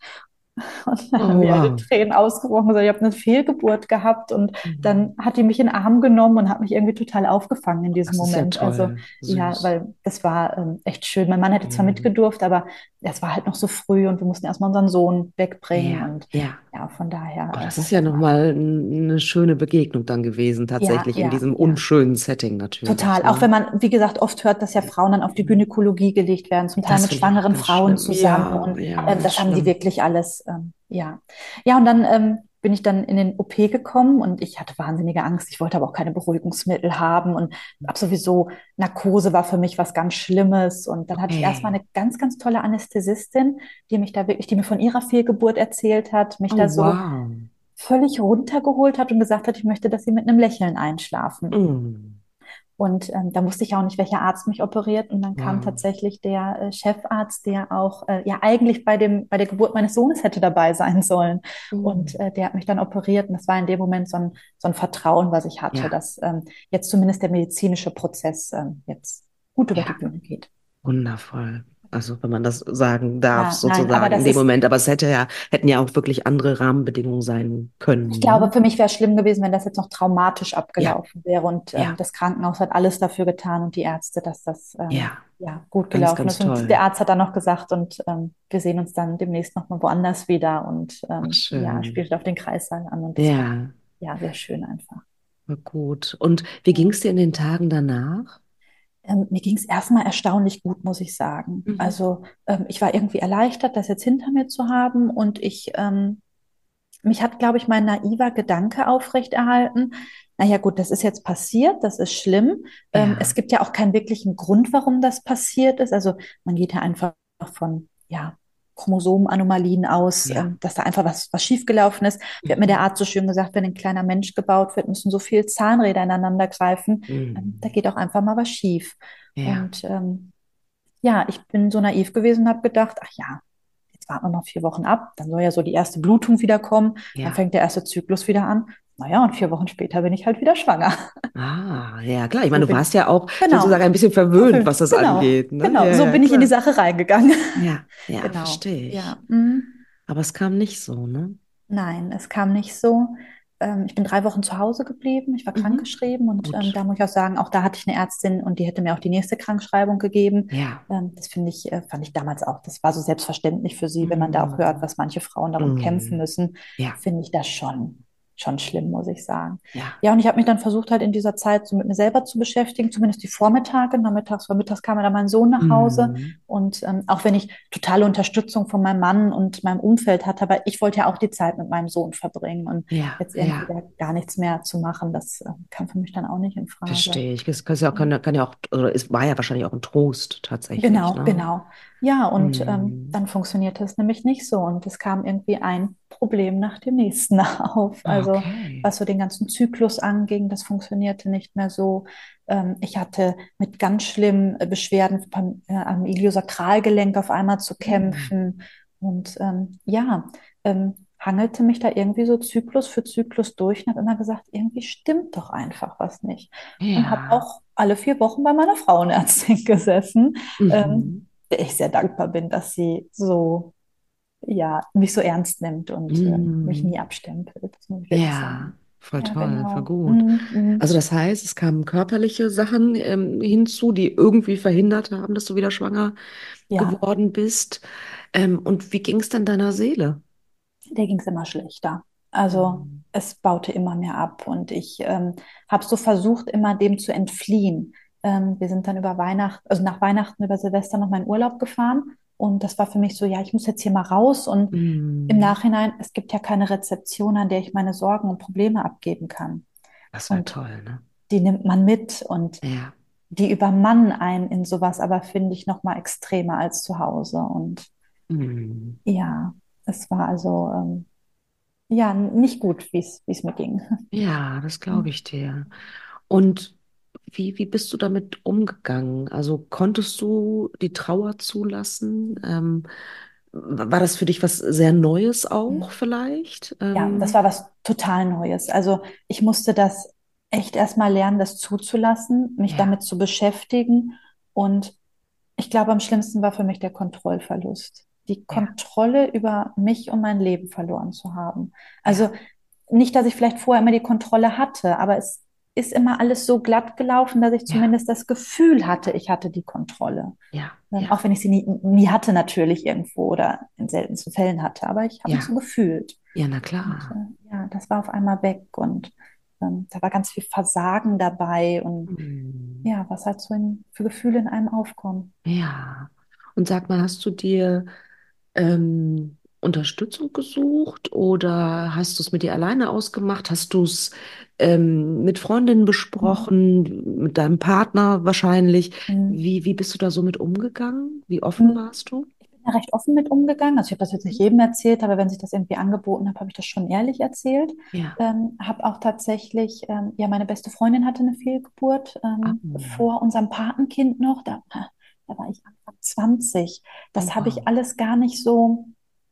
Und dann Oh haben wir alle wow. Tränen ausgebrochen, gesagt, ich habe eine Fehlgeburt gehabt und Mhm. dann hat die mich in den Arm genommen und hat mich irgendwie total aufgefangen in diesem Das ist ja Moment. Also toll, ja, süß. weil das war echt schön. Mein Mann hätte zwar Mhm. mitgedurft, aber es war halt noch so früh und wir mussten erstmal unseren Sohn wegbringen Ja, und ja. ja, von daher Oh, das war ist ja das mal. nochmal eine schöne Begegnung dann gewesen, Ja, tatsächlich in ja, diesem ja. unschönen Setting natürlich, Total. Auch ne? wenn man, wie gesagt, oft hört, dass ja Frauen dann auf die Mhm. Gynäkologie gelegt werden, zum Teil Das mit finde ich auch schwangeren ganz Frauen schlimm. zusammen. Ja, Und ja, ganz das haben die schlimm. wirklich alles, ja. Ja, und dann bin ich dann in den OP gekommen und ich hatte wahnsinnige Angst. Ich wollte aber auch keine Beruhigungsmittel haben und ab sowieso Narkose war für mich was ganz Schlimmes. Und dann hatte ich erstmal Okay. eine ganz, ganz tolle Anästhesistin, die mich da wirklich, die mir von ihrer Fehlgeburt erzählt hat, mich Oh da so wow. völlig runtergeholt hat und gesagt hat, ich möchte, dass sie mit einem Lächeln einschlafen. Mhm. Und da wusste ich auch nicht, welcher Arzt mich operiert. Und dann kam Wow. tatsächlich der Chefarzt, der auch ja eigentlich bei der Geburt meines Sohnes hätte dabei sein sollen. Und Mhm. der hat mich dann operiert. Und das war in dem Moment so ein Vertrauen, was ich hatte, Ja, dass jetzt zumindest der medizinische Prozess jetzt gut über die ja. Bühne geht. Wundervoll. Also, wenn man das sagen darf, Ja, nein, aber sozusagen in das dem ist, Moment. Aber es hätten ja auch wirklich andere Rahmenbedingungen sein ich können, glaube, ne? für mich wäre es schlimm gewesen, wenn das jetzt noch traumatisch Ja, abgelaufen wäre. Und ja, das Krankenhaus hat alles dafür getan und die Ärzte, dass das ja. ja gut Ganz, gelaufen ganz ist. Und der toll. Arzt hat dann noch gesagt, und wir sehen uns dann demnächst noch mal woanders wieder. Und Ach, ja, schön. spielt auf den Kreissaal an. Und das war Ja, ja sehr schön einfach. war gut. Und wie ging es dir in den Tagen danach? Mir ging es erstmal erstaunlich gut, muss ich sagen. Mhm. Also ich war irgendwie erleichtert, das jetzt hinter mir zu haben. Und mich hat, glaube ich, mein naiver Gedanke aufrechterhalten. Naja, gut, das ist jetzt passiert, das ist schlimm. Es Ja, gibt ja auch keinen wirklichen Grund, warum das passiert ist. Also man geht ja einfach von, ja, Chromosomenanomalien aus, ja. dass da einfach was schiefgelaufen ist. Wie hat mir der Mhm. Arzt so schön gesagt, wenn ein kleiner Mensch gebaut wird, müssen so viele Zahnräder ineinander greifen. Da Mhm. geht auch einfach mal was schief. Ja, Und ja, ich bin so naiv gewesen und habe gedacht, ach ja, jetzt warten wir noch 4 Wochen ab, dann soll ja so die erste Blutung wieder kommen, dann ja. fängt der erste Zyklus wieder an. Naja, und 4 Wochen später bin ich halt wieder schwanger. Ah, ja, klar. Ich So meine, du bin, warst ja auch sozusagen genau, ein bisschen verwöhnt, was das angeht, ne? genau, Ja, so ja, bin ich in die klar. Sache reingegangen. Ja, ja, Genau, verstehe ich. ja. Mm. Aber es kam nicht so, ne? Nein, es kam nicht so. Ich bin 3 Wochen zu Hause geblieben. Ich war Mhm. krankgeschrieben und Gut. da muss ich auch sagen, auch da hatte ich eine Ärztin und die hätte mir auch die nächste Krankschreibung gegeben. Ja. Das fand ich damals auch. Das war so selbstverständlich für sie, wenn man da auch hört, Mhm. was manche Frauen darum kämpfen Mhm. müssen, Ja, finde ich das schon schlimm, muss ich sagen. ja. Ja, und ich habe mich dann versucht, halt in dieser Zeit so mit mir selber zu beschäftigen, zumindest die Vormittage. Mittags kam ja dann mein Sohn nach Hause. Mhm. Und auch wenn ich totale Unterstützung von meinem Mann und meinem Umfeld hatte, aber ich wollte ja auch die Zeit mit meinem Sohn verbringen und Ja, jetzt irgendwie ja. da gar nichts mehr zu machen, das kam für mich dann auch nicht in Frage. Verstehe ich. Kann ja auch, oder es war ja wahrscheinlich auch ein Trost tatsächlich, Genau, ne? genau. Ja, und Mhm. dann funktionierte es nämlich nicht so. Und es kam irgendwie ein Problem nach dem nächsten auf. Also Okay. was so den ganzen Zyklus anging, das funktionierte nicht mehr so. Ich hatte mit ganz schlimmen Beschwerden am Iliosakralgelenk auf einmal zu Mhm. kämpfen. Und ja, hangelte mich da irgendwie so Zyklus für Zyklus durch und habe immer gesagt, irgendwie stimmt doch einfach was nicht. Und habe Ja. auch alle 4 Wochen bei meiner Frauenärztin gesessen, Mhm. der ich sehr dankbar bin, dass sie so, ja, mich so ernst nimmt und mich nie Mhm. abstempelt. Das muss ich wirklich Ja, sagen. voll Ja, toll, voll genau. gut. Also Mm. das heißt, es kamen körperliche Sachen hinzu, die irgendwie verhindert haben, dass du wieder schwanger Ja, geworden bist. Und wie ging es dann deiner Seele? der ging es immer schlechter. Also Mhm. es baute immer mehr ab und ich habe so versucht, immer dem zu entfliehen. Wir sind dann über Weihnachten, also nach Weihnachten über Silvester noch mal in Urlaub gefahren und das war für mich so, ja, ich muss jetzt hier mal raus und im Mhm. Nachhinein, es gibt ja keine Rezeption, an der ich meine Sorgen und Probleme abgeben kann. Das wäre Und toll, ne? die nimmt man mit und Ja. die übermannen einen in sowas, aber finde ich noch mal extremer als zu Hause. Und Mhm. ja, es war also ja nicht gut, wie es mir ging. Ja, das glaube ich dir. Und wie bist du damit umgegangen? Also konntest du die Trauer zulassen? War das für dich was sehr Neues auch vielleicht? Ja, das war was total Neues. Also ich musste das echt erstmal lernen, das zuzulassen, mich Ja, damit zu beschäftigen. Und ich glaube, am schlimmsten war für mich der Kontrollverlust. Die ja, Kontrolle über mich und mein Leben verloren zu haben. Also ja, nicht, dass ich vielleicht vorher immer die Kontrolle hatte, aber es ist immer alles so glatt gelaufen, dass ich ja, zumindest das Gefühl hatte, ich hatte die Kontrolle. ja, Auch ja, wenn ich sie nie hatte natürlich irgendwo oder in seltensten Fällen hatte, aber ich habe mich so ja, gefühlt. ja, na Und klar. ja, das war auf einmal weg und da war ganz viel Versagen dabei und Hm. ja, was halt so für Gefühle in einem aufkommen. Ja. Und sag mal, hast du dir Unterstützung gesucht oder hast du es mit dir alleine ausgemacht? Hast du es mit Freundinnen Mhm. besprochen, mit deinem Partner wahrscheinlich? Mhm. Wie bist du da so mit umgegangen? Wie offen Mhm. warst du? Ich bin da recht offen mit umgegangen. Also ich habe das jetzt nicht jedem erzählt, aber wenn sich das irgendwie angeboten hat, habe ich das schon ehrlich erzählt. Ja. Habe auch tatsächlich, ja, meine beste Freundin hatte eine Fehlgeburt Ah, vor unserem Patenkind noch. Da war ich Anfang 20. oh, Das habe ich wow. alles gar nicht so.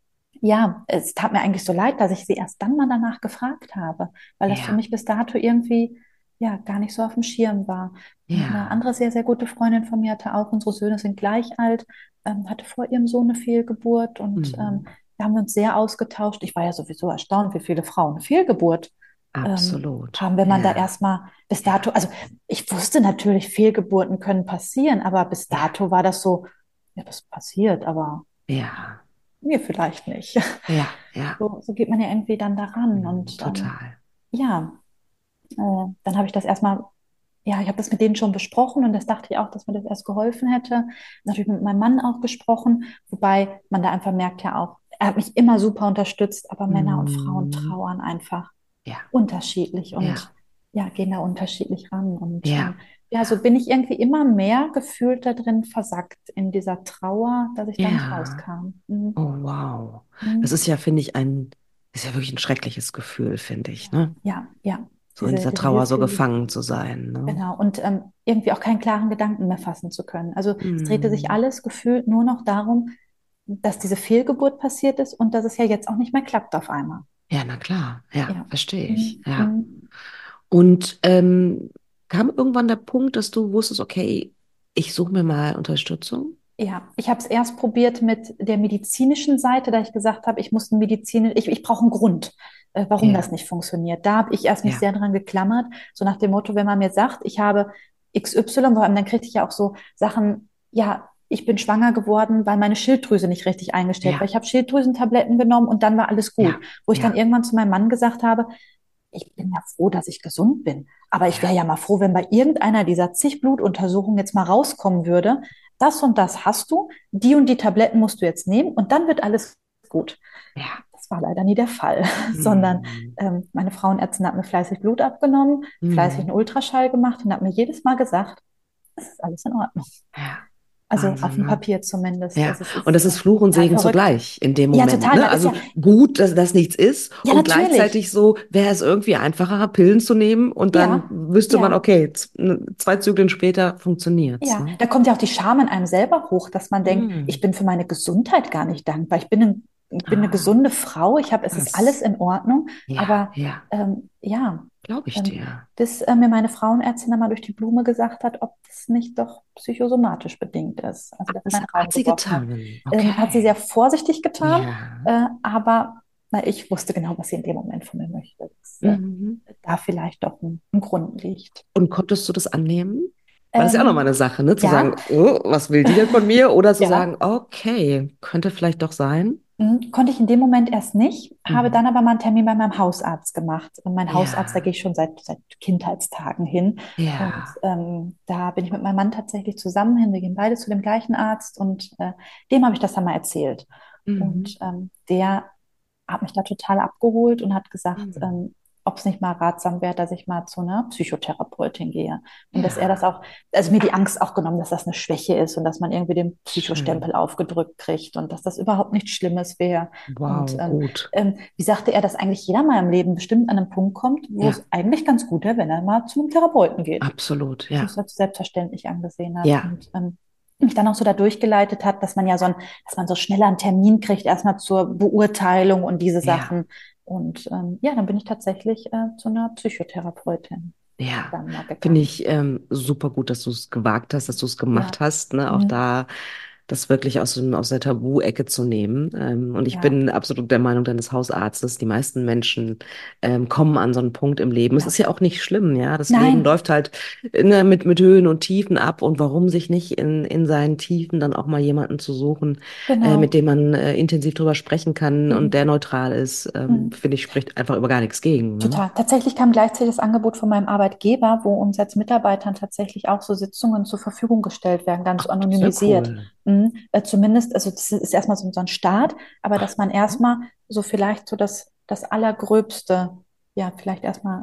Ja, es tat mir eigentlich so leid, dass ich sie erst dann mal danach gefragt habe, weil das für Ja, mich bis dato irgendwie ja gar nicht so auf dem Schirm war. Und eine ja, andere sehr, sehr gute Freundin von mir hatte auch, unsere Söhne sind gleich alt, hatte vor ihrem Sohn eine Fehlgeburt und mhm. wir haben uns sehr ausgetauscht. Ich war ja sowieso erstaunt, wie viele Frauen eine Fehlgeburt Absolut. haben, wenn man da Ja, erstmal bis dato, ja, also ich wusste natürlich, Fehlgeburten können passieren, aber bis ja, dato war das so, ja, das passiert, aber ja, mir vielleicht nicht. ja, ja, So geht man ja irgendwie dann daran. mhm, Und total. ja, dann habe ich das erstmal, ja, ich habe das mit denen schon besprochen und das dachte ich auch, dass mir das erst geholfen hätte. Natürlich mit meinem Mann auch gesprochen, wobei man da einfach merkt ja auch, er hat mich immer super unterstützt, aber Männer und Frauen Mhm. trauern einfach Ja, unterschiedlich und ja, ja, gehen da unterschiedlich ran. Und ja, ja, so ja. bin ich irgendwie immer mehr gefühlt da drin versackt in dieser Trauer, dass ich da nicht Ja. rauskam. Mhm. Oh, wow. Das Mhm. ist ja, finde ich, ist ja wirklich ein schreckliches Gefühl, finde ich, Ja, ne? ja, ja. So in dieser Diese Trauer so gefangen Hilflosigkeit. zu sein, ne? Genau, und irgendwie auch keinen klaren Gedanken mehr fassen zu können. Also es drehte sich Hm. alles gefühlt nur noch darum, dass diese Fehlgeburt passiert ist und dass es ja jetzt auch nicht mehr klappt auf einmal. Ja, na klar. Ja, Ja. verstehe ich. Mhm. Ja. Mhm. Und kam irgendwann der Punkt, dass du wusstest, okay, ich suche mir mal Unterstützung? Ja, ich habe es erst probiert mit der medizinischen Seite, da ich gesagt habe, ich brauche einen Grund, warum Ja, das nicht funktioniert. Da habe ich erst mich ja, sehr dran geklammert, so nach dem Motto, wenn man mir sagt, ich habe XY, vor allem dann kriegte ich ja auch so Sachen, ja, ich bin schwanger geworden, weil meine Schilddrüse nicht richtig eingestellt war. ja, Ich habe Schilddrüsentabletten genommen und dann war alles gut. ja, Wo ich dann ja, irgendwann zu meinem Mann gesagt habe, ich bin ja froh, dass ich gesund bin. Aber ich wäre ja, ja mal froh, wenn bei irgendeiner dieser zig Blutuntersuchungen jetzt mal rauskommen würde, das und das hast du, die und die Tabletten musst du jetzt nehmen und dann wird alles gut. ja. Das war leider nie der Fall, sondern Hm. meine Frauenärztin hat mir fleißig Blut abgenommen, fleißig einen Hm. Ultraschall gemacht und hat mir jedes Mal gesagt, es ist alles in Ordnung. Ja, Also auf Wahnsinn, dem ne? Papier zumindest. Ja, Also es und ist das ist Fluch und total Segen verrückt. zugleich in dem Ja, Moment, total. ne? Man ist Also ja, gut, dass das nichts ist ja, und natürlich. gleichzeitig so wäre es irgendwie einfacher, Pillen zu nehmen und dann Ja, wüsste man, ja. okay, zwei Zyklen später funktioniert's, Ja, ne? da kommt ja auch die Scham in einem selber hoch, dass man denkt, ich Hm. bin für meine Gesundheit gar nicht dankbar. Ich bin eine Ah, gesunde Frau, es ist alles krass. in Ordnung. Ja, Aber ja, ja, glaube ich ähm, dir. bis mir meine Frauenärztin einmal durch die Blume gesagt hat, ob das nicht doch psychosomatisch bedingt ist. Also das in Das meinen Raum hat sie geworfen hat. getan. Hat sie sehr Okay. vorsichtig getan, Ja. aber na, ich wusste genau, was sie in dem Moment von mir möchte. Dass, Mhm. da vielleicht doch ein Grund liegt. Und konntest du das annehmen? Weil das ist ja auch nochmal Ähm, eine Sache, ne? Zu sagen, ja. oh, was will die denn von mir? Oder zu sagen, Ja, okay, könnte vielleicht doch sein. konnte ich in dem Moment erst nicht, habe Mhm. dann aber mal einen Termin bei meinem Hausarzt gemacht. Und mein Hausarzt, da Ja, gehe ich schon seit Kindheitstagen hin. Und ja. da bin ich mit meinem Mann tatsächlich zusammen hin. Wir gehen beide zu dem gleichen Arzt und dem habe ich das dann mal erzählt. Mhm. Und der hat mich da total abgeholt und hat gesagt, Mhm. ob es nicht mal ratsam wäre, dass ich mal zu einer Psychotherapeutin gehe. Und dass er das Ja, auch, also mir die Angst auch genommen, dass das eine Schwäche ist und dass man irgendwie den schön. Psychostempel aufgedrückt kriegt und dass das überhaupt nichts Schlimmes wäre. Und Wow, gut. wie sagte er, dass eigentlich jeder mal im Leben bestimmt an einen Punkt kommt, wo Ja, es eigentlich ganz gut wäre, wenn er mal zu einem Therapeuten geht. absolut. Das Ja, als selbstverständlich angesehen hat. ja, Und mich dann auch so da durchgeleitet hat, dass man ja dass man so schneller einen Termin kriegt, erstmal zur Beurteilung und diese ja. Sachen. Und ja, dann bin ich tatsächlich zu einer Psychotherapeutin Ja, dann mal finde gegangen. ich super gut, dass du es gewagt hast, dass du es gemacht Ja, hast, ne? Auch mhm. da das wirklich aus der Tabu-Ecke zu nehmen. Und ich Ja, bin absolut der Meinung deines Hausarztes. Die meisten Menschen kommen an so einen Punkt im Leben. Es ja. ist ja auch nicht schlimm, ja. Das Leben Nein, läuft halt ne, mit Höhen und Tiefen ab. Und warum sich nicht in seinen Tiefen dann auch mal jemanden zu suchen, mit genau. dem man intensiv drüber sprechen kann und der Eben. neutral ist, Mhm. finde ich, spricht einfach über gar nichts gegen. Ne? Total. Tatsächlich kam gleichzeitig das Angebot von meinem Arbeitgeber, wo uns als Mitarbeitern tatsächlich auch so Sitzungen zur Verfügung gestellt werden, ganz Ach, das ist ja anonymisiert. cool. Zumindest, also das ist erstmal so ein Start, aber Ach, dass man erstmal so vielleicht so das Allergröbste, ja, vielleicht erstmal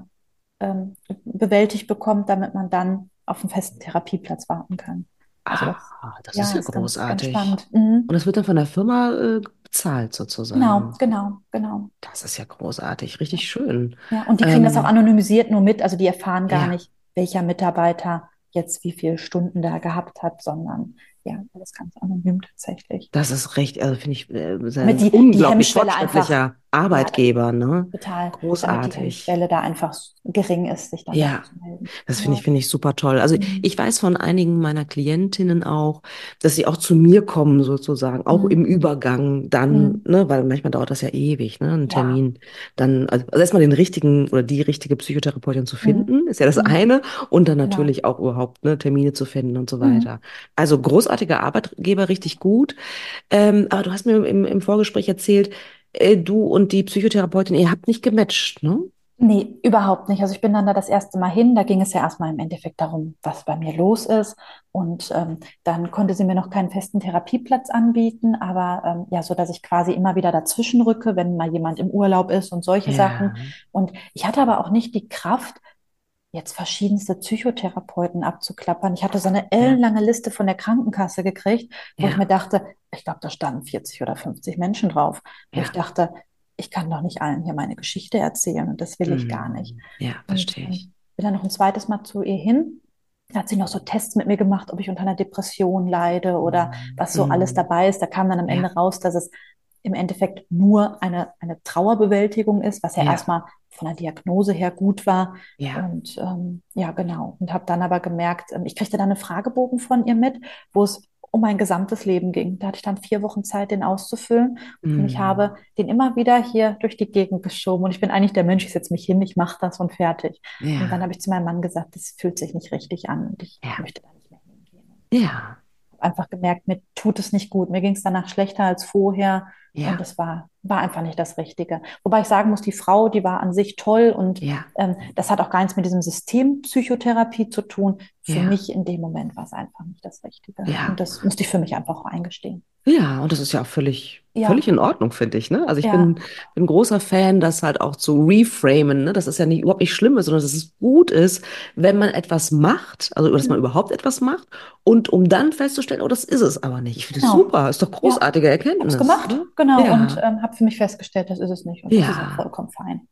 bewältigt bekommt, damit man dann auf einen festen Therapieplatz warten kann. Also das, das ist ja, ja ist ganz großartig. spannend. Und das wird dann von der Firma bezahlt Genau, sozusagen. genau, genau. Das ist ja großartig, richtig schön. Ja, und die kriegen das auch Ähm, anonymisiert nur mit, also die erfahren gar ja. nicht, welcher Mitarbeiter jetzt wie viele Stunden da gehabt hat, sondern ja, alles ganz anonym tatsächlich. Das ist recht, also finde ich, ist Damit ein die unglaublich Hemmschwelle einfach, fortschrittlicher ja, Arbeitgeber, ne? total, damit die Großartig. Hemmschwelle da einfach gering ist, sich dann doch Ja, zu melden. das Genau. finde ich super toll. Also Mhm. ich weiß von einigen meiner Klientinnen auch, dass sie auch zu mir kommen sozusagen, auch im Mhm. Übergang dann, Mhm. ne, weil manchmal dauert das ja ewig, ne, einen Ja. Termin dann, also erstmal den richtigen oder die richtige Psychotherapeutin zu Mhm. finden, ist ja das Mhm. eine, und dann Genau. natürlich auch überhaupt, ne, Termine zu finden und so Mhm. weiter. Also großartiger Arbeitgeber, richtig gut. Aber du hast mir im Vorgespräch erzählt, du und die Psychotherapeutin, ihr habt nicht gematcht, ne? Nee, überhaupt nicht. Also ich bin dann da das erste Mal hin. Da ging es ja erstmal im Endeffekt darum, was bei mir los ist. Und dann konnte sie mir noch keinen festen Therapieplatz anbieten, aber ja, so dass ich quasi immer wieder dazwischen rücke, wenn mal jemand im Urlaub ist und solche Sachen. Ja, Und ich hatte aber auch nicht die Kraft, jetzt verschiedenste Psychotherapeuten abzuklappern. Ich hatte so eine ja, ellenlange Liste von der Krankenkasse gekriegt, wo ich mir ja, dachte, ich glaube, da standen 40 oder 50 Menschen drauf, wo ich ja. dachte, ich kann doch nicht allen hier meine Geschichte erzählen und das will ich gar nicht. Ja, Und verstehe ich. bin dann noch ein zweites Mal zu ihr hin. Da hat sie noch so Tests mit mir gemacht, ob ich unter einer Depression leide oder was so alles Mhm. dabei ist. Da kam dann am Ja, Ende raus, dass es im Endeffekt nur eine Trauerbewältigung ist, was ja ja, erstmal von der Diagnose her gut war. ja. Und ja, genau. Und habe dann aber gemerkt, ich kriegte dann einen Fragebogen von ihr mit, wo es um mein gesamtes Leben ging. Da hatte ich dann 4 Wochen Zeit, den auszufüllen. Und ich habe Mhm. den immer wieder hier durch die Gegend geschoben. Und ich bin eigentlich der Mensch, ich setze mich hin, ich mache das und fertig. Und dann Ja, habe ich zu meinem Mann gesagt, das fühlt sich nicht richtig an und ich ja, möchte da nicht mehr hingehen. ja, Habe einfach gemerkt, mir tut es nicht gut. Mir ging es danach schlechter als vorher. Und ja, es war einfach nicht das Richtige. Wobei ich sagen muss, die Frau, die war an sich toll und ja, das hat auch gar nichts mit diesem System Psychotherapie zu tun. Für ja, mich in dem Moment war es einfach nicht das Richtige. Und ja. das musste ich für mich einfach auch eingestehen. Ja, und das ist ja auch völlig Ja, in Ordnung, finde ich, ne? Also ich ja, bin großer Fan, das halt auch zu reframen, ne? Das ist ja nicht, überhaupt nicht schlimm ist, sondern dass es gut ist, wenn man etwas macht, also dass man mhm. überhaupt etwas macht und um dann festzustellen, oh, das ist es aber nicht. Ich finde es Genau. super, ist doch Ja, großartige habe es Erkenntnis, gemacht, ne? genau. Und Ja, habe für mich festgestellt, das ist es nicht. Und das ist auch ja. vollkommen fein.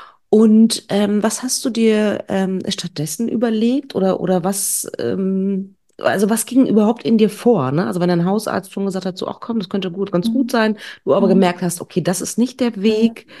Und was hast du dir stattdessen überlegt oder was, also was ging überhaupt in dir vor, ne? Also wenn dein Hausarzt schon gesagt hat, so, ach komm, das könnte gut, ganz gut Mhm. sein, du aber Mhm. gemerkt hast, okay, das ist nicht der Mhm. Weg,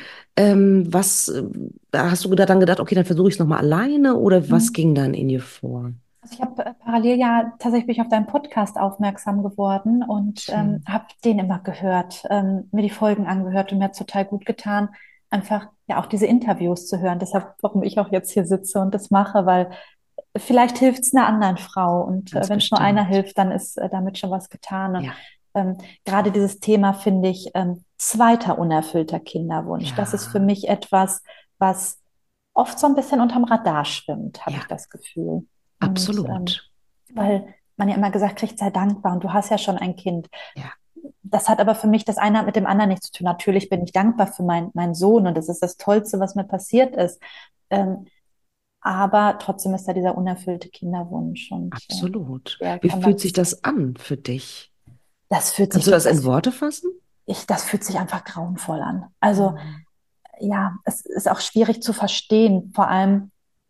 da hast du dann gedacht, okay, dann versuche ich es nochmal alleine oder was Mhm. ging dann in dir vor? Also ich habe parallel ja tatsächlich bin ich auf deinen Podcast aufmerksam geworden und Schön. habe den immer gehört, mir die Folgen angehört und mir hat total gut getan, einfach ja auch diese Interviews zu hören. Deshalb, warum ich auch jetzt hier sitze und das mache, weil vielleicht hilft es einer anderen Frau und Ganz wenn es nur einer bestimmt. hilft, dann ist damit schon was getan. Und Ja, gerade dieses Thema finde ich zweiter unerfüllter Kinderwunsch. Das ist für ja, mich etwas, was oft so ein bisschen unterm Radar schwimmt, habe ich ja, das Gefühl. Und absolut. weil man ja immer gesagt kriegt, sei dankbar und du hast ja schon ein Kind. Ja, Das hat aber für mich, das eine hat mit dem anderen nichts zu tun. Natürlich bin ich dankbar für meinen Sohn und das ist das Tollste, was mir passiert ist. Ähm, aber trotzdem ist da dieser unerfüllte Kinderwunsch und Absolut. der Wie kann dann, fühlt sich das an für dich? das fühlt Kannst du sich, das in Worte fassen? das fühlt sich einfach grauenvoll an. Also Mhm. ja, es ist auch schwierig zu verstehen, vor allem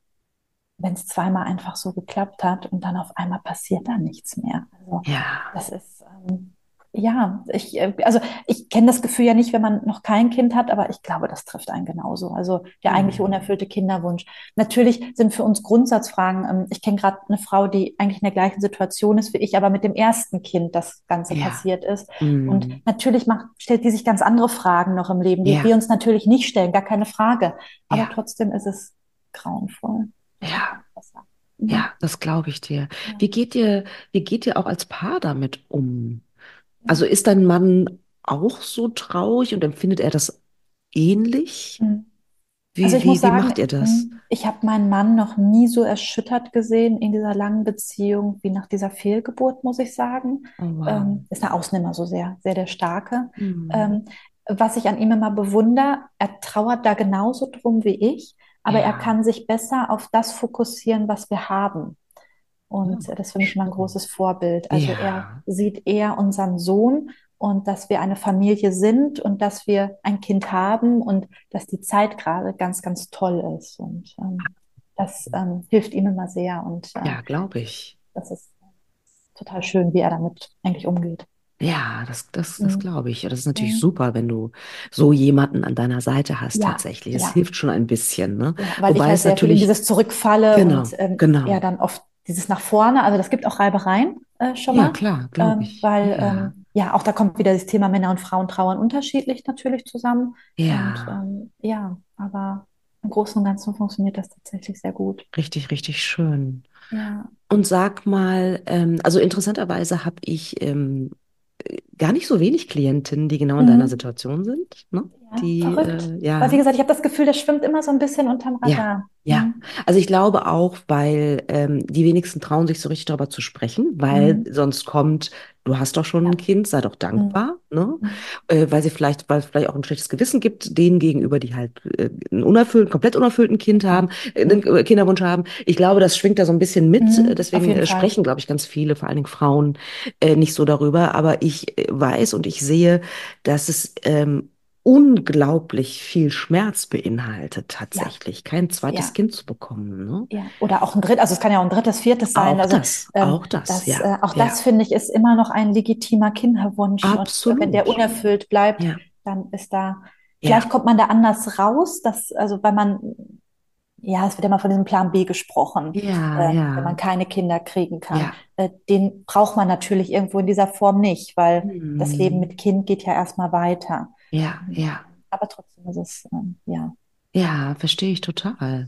wenn es zweimal einfach so geklappt hat und dann auf einmal passiert da nichts mehr. Also Ja, das ist, ja, also ich kenne das Gefühl ja nicht, wenn man noch kein Kind hat, aber ich glaube, das trifft einen genauso. Also der eigentliche mhm. unerfüllte Kinderwunsch. Natürlich sind für uns Grundsatzfragen, ich kenne gerade eine Frau, die eigentlich in der gleichen Situation ist wie ich, aber mit dem ersten Kind das Ganze Ja, passiert ist. Und mhm. natürlich stellt die sich ganz andere Fragen noch im Leben, die wir Ja, uns natürlich nicht stellen, gar keine Frage. Aber ja, trotzdem ist es grauenvoll. Das muss man ja, einfach sagen. Mhm. ja, das glaube ich dir. Ja. Wie geht ihr auch als Paar damit um? Also Ja. ist dein Mann auch so traurig und empfindet er das ähnlich? Mhm. Also Wie, ich muss wie, wie macht sagen, ihr das? ich habe meinen Mann noch nie so erschüttert gesehen in dieser langen Beziehung wie nach dieser Fehlgeburt, muss ich sagen. Oh, wow. Ist eine Ausnehmer so sehr, sehr der Starke. Mhm. Ähm, was ich an ihm immer bewundere, er trauert da genauso drum wie ich, aber er Ja, kann sich besser auf das fokussieren, was wir haben. Und oh, das ist für mich immer ein schön. großes Vorbild. Also er Ja, sieht eher unseren Sohn und dass wir eine Familie sind und dass wir ein Kind haben und dass die Zeit gerade ganz, ganz toll ist. Und das hilft ihm immer sehr. Und ja, glaube ich. das ist total schön, wie er damit eigentlich umgeht. Ja, das Mhm. glaube ich. Das ist natürlich Mhm. super, wenn du so jemanden an deiner Seite hast, Ja, tatsächlich. Das ja, hilft schon ein bisschen, ne? ja, weil ich Wobei halt es sehr viel in natürlich, dieses Zurückfalle und genau, er genau. dann oft dieses nach vorne, also das gibt auch Reibereien schon Ja, mal, klar, glaube ich. weil Ja, ja, auch da kommt wieder das Thema Männer und Frauen trauern unterschiedlich natürlich zusammen und ja, ja, aber im Großen und Ganzen funktioniert das tatsächlich sehr gut. richtig, richtig schön. Ja. Und sag mal, also interessanterweise habe ich gar nicht so wenig Klientinnen, die genau in deiner Mhm. Situation sind, ne? Ja, Die, verrückt. Weil wie ja. gesagt, ich habe das Gefühl, das schwimmt immer so ein bisschen unterm Ja, Radar. ja. Mhm. Also ich glaube auch, weil die wenigsten trauen sich so richtig darüber zu sprechen, weil Mhm. sonst kommt, du hast doch schon ein Ja. Kind, sei doch Mhm. dankbar, ne? Mhm. Weil es vielleicht auch ein schlechtes Gewissen gibt, denen gegenüber, die halt einen komplett unerfüllten Kind haben, Ja. einen Mhm. Kinderwunsch haben. Ich glaube, das schwingt da so ein bisschen mit. Auf Deswegen jeden Fall. sprechen, glaube ich, ganz viele, vor allen Dingen Frauen, nicht so darüber. Aber ich weiß und ich sehe, dass es unglaublich viel Schmerz beinhaltet, Ja, tatsächlich, kein zweites ja. Kind zu bekommen, ne? Ja, oder auch ein drittes, also es kann ja auch ein drittes, viertes sein. Also Auch das, ja, auch ja, das finde ich ist immer noch ein legitimer Kinderwunsch. Und wenn der absolut, unerfüllt bleibt, ja, dann ist da, vielleicht ja, kommt man da anders raus, also weil man, ja, es wird ja mal von diesem Plan B gesprochen, ja, wenn man ja, keine Kinder kriegen kann. ja, Den braucht man natürlich irgendwo in dieser Form nicht, weil das Leben hm, mit Kind geht ja erstmal weiter. ja, ja, Aber trotzdem ist es, ja. ja, verstehe ich total.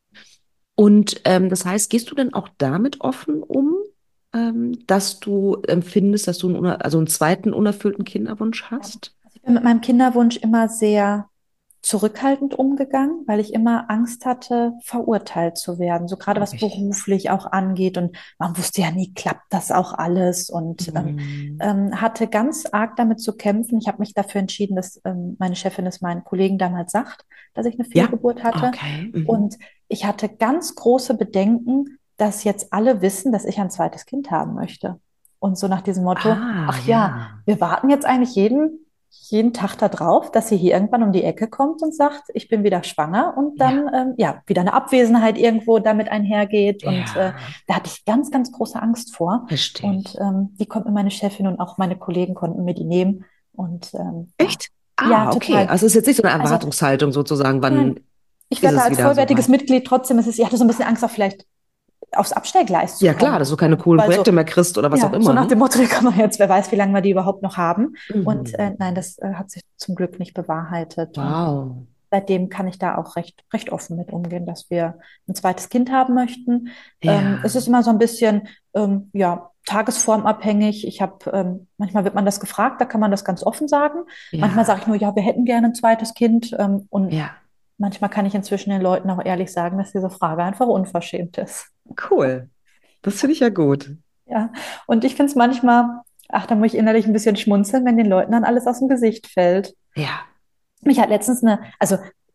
Und das heißt, gehst du denn auch damit offen um, dass du empfindest, dass du also einen zweiten unerfüllten Kinderwunsch Ja. hast? Also ich bin mit meinem Kinderwunsch immer sehr zurückhaltend umgegangen, weil ich immer Angst hatte, verurteilt zu werden, so gerade Glaube was ich. beruflich auch angeht. Und man wusste ja nie, klappt das auch alles und Hm, hatte ganz arg damit zu kämpfen. Ich habe mich dafür entschieden, dass meine Chefin es meinen Kollegen damals sagt, dass ich eine ja, Fehlgeburt hatte. okay. Mhm. Und ich hatte ganz große Bedenken, dass jetzt alle wissen, dass ich ein zweites Kind haben möchte. Und so nach diesem Motto, Ah, ach ja, ja. wir warten jetzt eigentlich jeden Tag darauf, dass sie hier irgendwann um die Ecke kommt und sagt, ich bin wieder schwanger und Ja, dann ja wieder eine Abwesenheit irgendwo damit einhergeht. Und ja, da hatte ich ganz, ganz große Angst vor. verstehe Und ich. die konnte mir meine Chefin und auch meine Kollegen konnten mir die nehmen. Und ja, Echt? ja, Ah, okay. total. Also es ist jetzt nicht so eine Also Erwartungshaltung sozusagen, wann nein, ich ist werde da es als wieder vollwertiges soweit? Mitglied trotzdem, ich hatte so ein bisschen Angst, auch vielleicht aufs Abstellgleis zu Ja, klar, kommen. dass du keine coolen Weil so, Projekte mehr kriegst oder was auch ja, so immer, nach ne? dem Motto, wie kann man jetzt, wer weiß, wie lange wir die überhaupt noch haben. Und Mhm. nein, das hat sich zum Glück nicht bewahrheitet. Und Wow. seitdem kann ich da auch recht offen mit umgehen, dass wir ein zweites Kind haben möchten. Es Ja, ist immer so ein bisschen, ja, tagesformabhängig. Manchmal wird man das gefragt, da kann man das ganz offen sagen. Manchmal ja, sage ich nur, ja, wir hätten gerne ein zweites Kind. Und ja. manchmal kann ich inzwischen den Leuten auch ehrlich sagen, dass diese Frage einfach unverschämt ist. Cool. Das finde ich ja gut. Ja, und ich finde es manchmal Ach, da muss ich innerlich ein bisschen schmunzeln, wenn den Leuten dann alles aus dem Gesicht fällt. Ja, Mich hat letztens also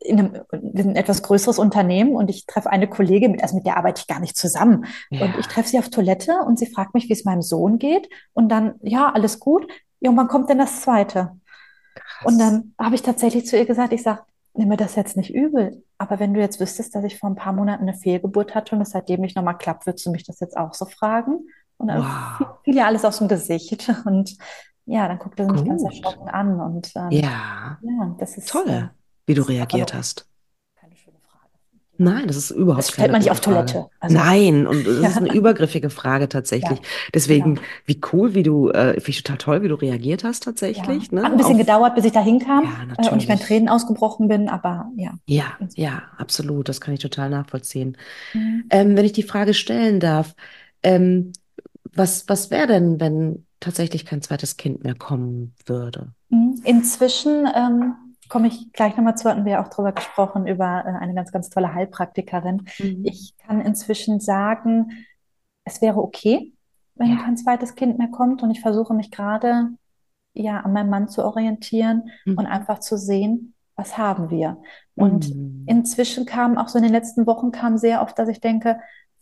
wir sind ein etwas größeres Unternehmen und ich treffe eine Kollegin, also mit der arbeite ich gar nicht zusammen. Und ich ja, treffe sie auf Toilette und sie fragt mich, wie es meinem Sohn geht. Und dann, ja, alles gut. Ja, und wann kommt denn das Zweite? Und krass. dann habe ich tatsächlich zu ihr gesagt, ich sage, nimm mir das jetzt nicht übel. Aber wenn du jetzt wüsstest, dass ich vor ein paar Monaten eine Fehlgeburt hatte und es seitdem nicht nochmal klappt, würdest du mich das jetzt auch so fragen? Und dann Wow, fiel ja alles aus dem Gesicht. Und ja, dann guckte sie mich ganz gut. erschrocken an. Und Ja, ja, das ist, toll, wie du das ist einfach reagiert nur hast. keine schöne Frage. Ja. Nein, das ist Das überhaupt stellt keine man nicht gute auf Frage. Toilette. Also, Nein, und es ist ja, eine übergriffige Frage tatsächlich. ja, Deswegen, genau. wie cool, wie du, finde ich total toll, wie du reagiert hast Ja, tatsächlich, hat ein ne? bisschen Auf, gedauert, bis ich da hinkam ja, und ich in natürlich. Tränen ausgebrochen bin, aber ja, Ja, inzwischen. ja, absolut. Das kann ich total nachvollziehen. Mhm. Wenn ich die Frage stellen darf, ähm, was wäre denn, wenn tatsächlich kein zweites Kind mehr kommen würde? Mhm. Inzwischen komme ich gleich nochmal zu, hatten wir ja auch drüber gesprochen, über eine ganz, ganz tolle Heilpraktikerin. Mhm. Ich kann inzwischen sagen, es wäre okay, wenn Ja. kein zweites Kind mehr kommt und ich versuche mich gerade ja an meinem Mann zu orientieren und Mhm. einfach zu sehen, was haben wir. Und Mhm. inzwischen kam auch so in den letzten Wochen kam sehr oft, dass ich denke,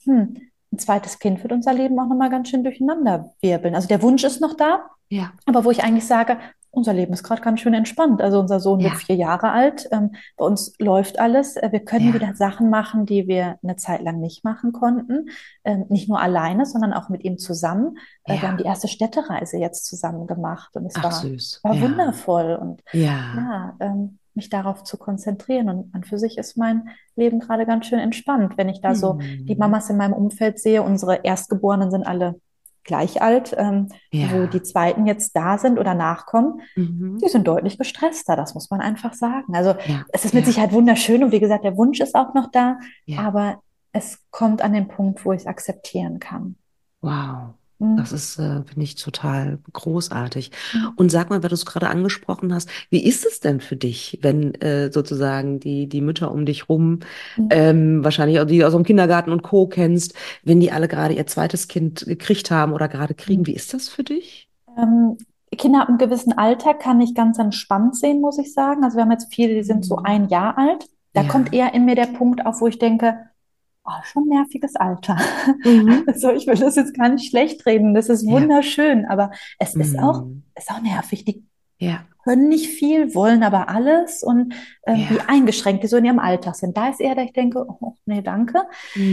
ein zweites Kind wird unser Leben auch nochmal ganz schön durcheinander wirbeln. Also der Wunsch ist noch da, Ja, aber wo ich eigentlich sage, unser Leben ist gerade ganz schön entspannt. Also unser Sohn wird ja, 4 Jahre alt. Bei uns läuft alles. Wir können ja, wieder Sachen machen, die wir eine Zeit lang nicht machen konnten. Nicht nur alleine, sondern auch mit ihm zusammen. Wir haben die ja. erste Städtereise jetzt zusammen gemacht und es Ach war, süß. war Ja, wundervoll. Und ja. ja, mich darauf zu konzentrieren. Und an für sich ist mein Leben gerade ganz schön entspannt, wenn ich da so die Mhm. Mamas in meinem Umfeld sehe. Unsere Erstgeborenen sind alle gleich alt, wo die Ja. Zweiten jetzt da sind oder nachkommen, Mhm. die sind deutlich gestresster, das muss man einfach sagen. Also Ja, es ist mit ja, Sicherheit wunderschön und wie gesagt, der Wunsch ist auch noch da, ja. aber es kommt an den Punkt, wo ich es akzeptieren kann. Wow. Das Mhm. ist, finde ich, total großartig. Mhm. Und sag mal, weil du es gerade angesprochen hast, wie ist es denn für dich, wenn sozusagen die Mütter um dich rum, Mhm. wahrscheinlich auch die du aus dem Kindergarten und Co. kennst, wenn die alle gerade ihr zweites Kind gekriegt haben oder gerade kriegen, wie Mhm. ist das für dich? Ähm, Kinder ab einem gewissen Alter kann ich ganz entspannt sehen, muss ich sagen. Also wir haben jetzt viele, die sind so Mhm. 1 Jahr alt. Da kommt Ja. eher in mir der Punkt auf, wo ich denke, oh, schon nerviges Alter. Mhm. Also ich will das jetzt gar nicht schlecht reden. Das ist Ja. wunderschön, aber es Mhm. ist auch nervig. Die Ja. können nicht viel, wollen aber alles und wie Ja. eingeschränkt die so in ihrem Alltag sind. Da ist eher, dass ich denke, oh, nee, danke.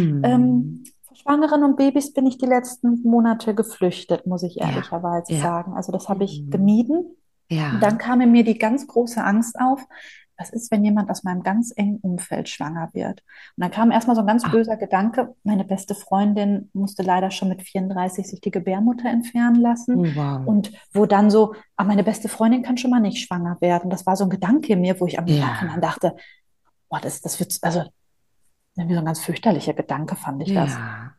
Mhm. Vor Schwangeren und Babys bin ich die letzten Monate geflüchtet, muss ich Ja. ehrlicherweise Ja. sagen. Also das habe ich Mhm. gemieden. Und dann Ja. kam in mir die ganz große Angst auf, was ist, wenn jemand aus meinem ganz engen Umfeld schwanger wird? Und dann kam erstmal so ein ganz Ah. böser Gedanke, meine beste Freundin musste leider schon mit 34 sich die Gebärmutter entfernen lassen. Oh, wow. Und wo dann so, ah, meine beste Freundin kann schon mal nicht schwanger werden. Das war so ein Gedanke in mir, wo ich am Nachhinein Ja. dachte, boah, das wird, also irgendwie so ein ganz fürchterlicher Gedanke fand ich das. Ja.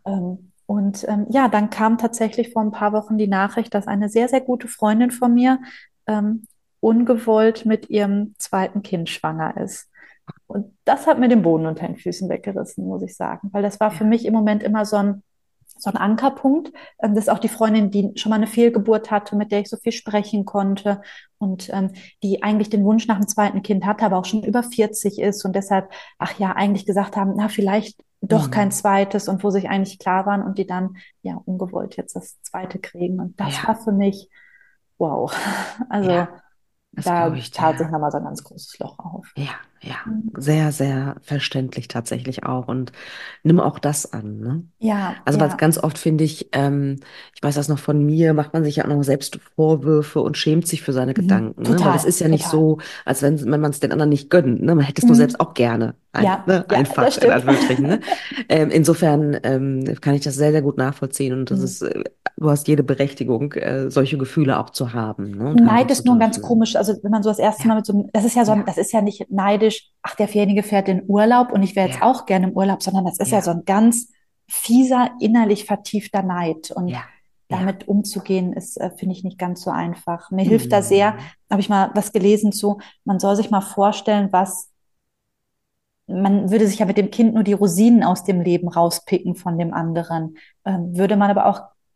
Ja, dann kam tatsächlich vor ein paar Wochen die Nachricht, dass eine sehr, sehr gute Freundin von mir ähm, ungewollt mit ihrem zweiten Kind schwanger ist. Und das hat mir den Boden unter den Füßen weggerissen, muss ich sagen, weil das war für Ja. mich im Moment immer so ein Ankerpunkt. Das ist auch die Freundin, die schon mal eine Fehlgeburt hatte, mit der ich so viel sprechen konnte und die eigentlich den Wunsch nach einem zweiten Kind hatte, aber auch schon über 40 ist und deshalb, ach ja, eigentlich gesagt haben, na, vielleicht doch kein Mhm. zweites und wo sich eigentlich klar waren und die dann ja ungewollt jetzt das zweite kriegen. Und das war Ja. für mich wow. Also Ja. Das glaube da ich tat sich dir. nochmal so ein ganz großes Loch auf. Ja, ja. Mhm. Sehr, sehr verständlich tatsächlich auch. Und nimm auch das an, ne? Ja, Also, weil ja, ganz oft finde ich weiß das noch von mir, macht man sich ja auch noch selbst Vorwürfe und schämt sich für seine mhm. Gedanken, ne? Weil das Total, ist ja nicht total. so, als wenn man es den anderen nicht gönnt, ne? Man hätte es nur selbst Mhm. auch gerne. Ja, Ne? ja, Einfach, das in stimmt. Anführungsstrichen, ne? Insofern kann ich das sehr, sehr gut nachvollziehen und das Mhm. ist, du hast jede Berechtigung, solche Gefühle auch zu haben, ne? Und haben Neid zu ist nur ein ganz dürfen. komisch, also wenn man so das erste Ja, Mal mit so, das ist ja so, ja, das ist ja nicht neidisch, ach, derjenige fährt in Urlaub und ich wäre jetzt ja, auch gerne im Urlaub, sondern das ist ja so ja, ein ganz fieser, innerlich vertiefter Neid. Und ja, ja. damit umzugehen, ist, finde ich, nicht ganz so einfach. Mir hilft da sehr, Hm. habe ich mal was gelesen zu, man soll sich mal vorstellen, was, man würde sich ja mit dem Kind nur die Rosinen aus dem Leben rauspicken von dem anderen. Würde man aber auch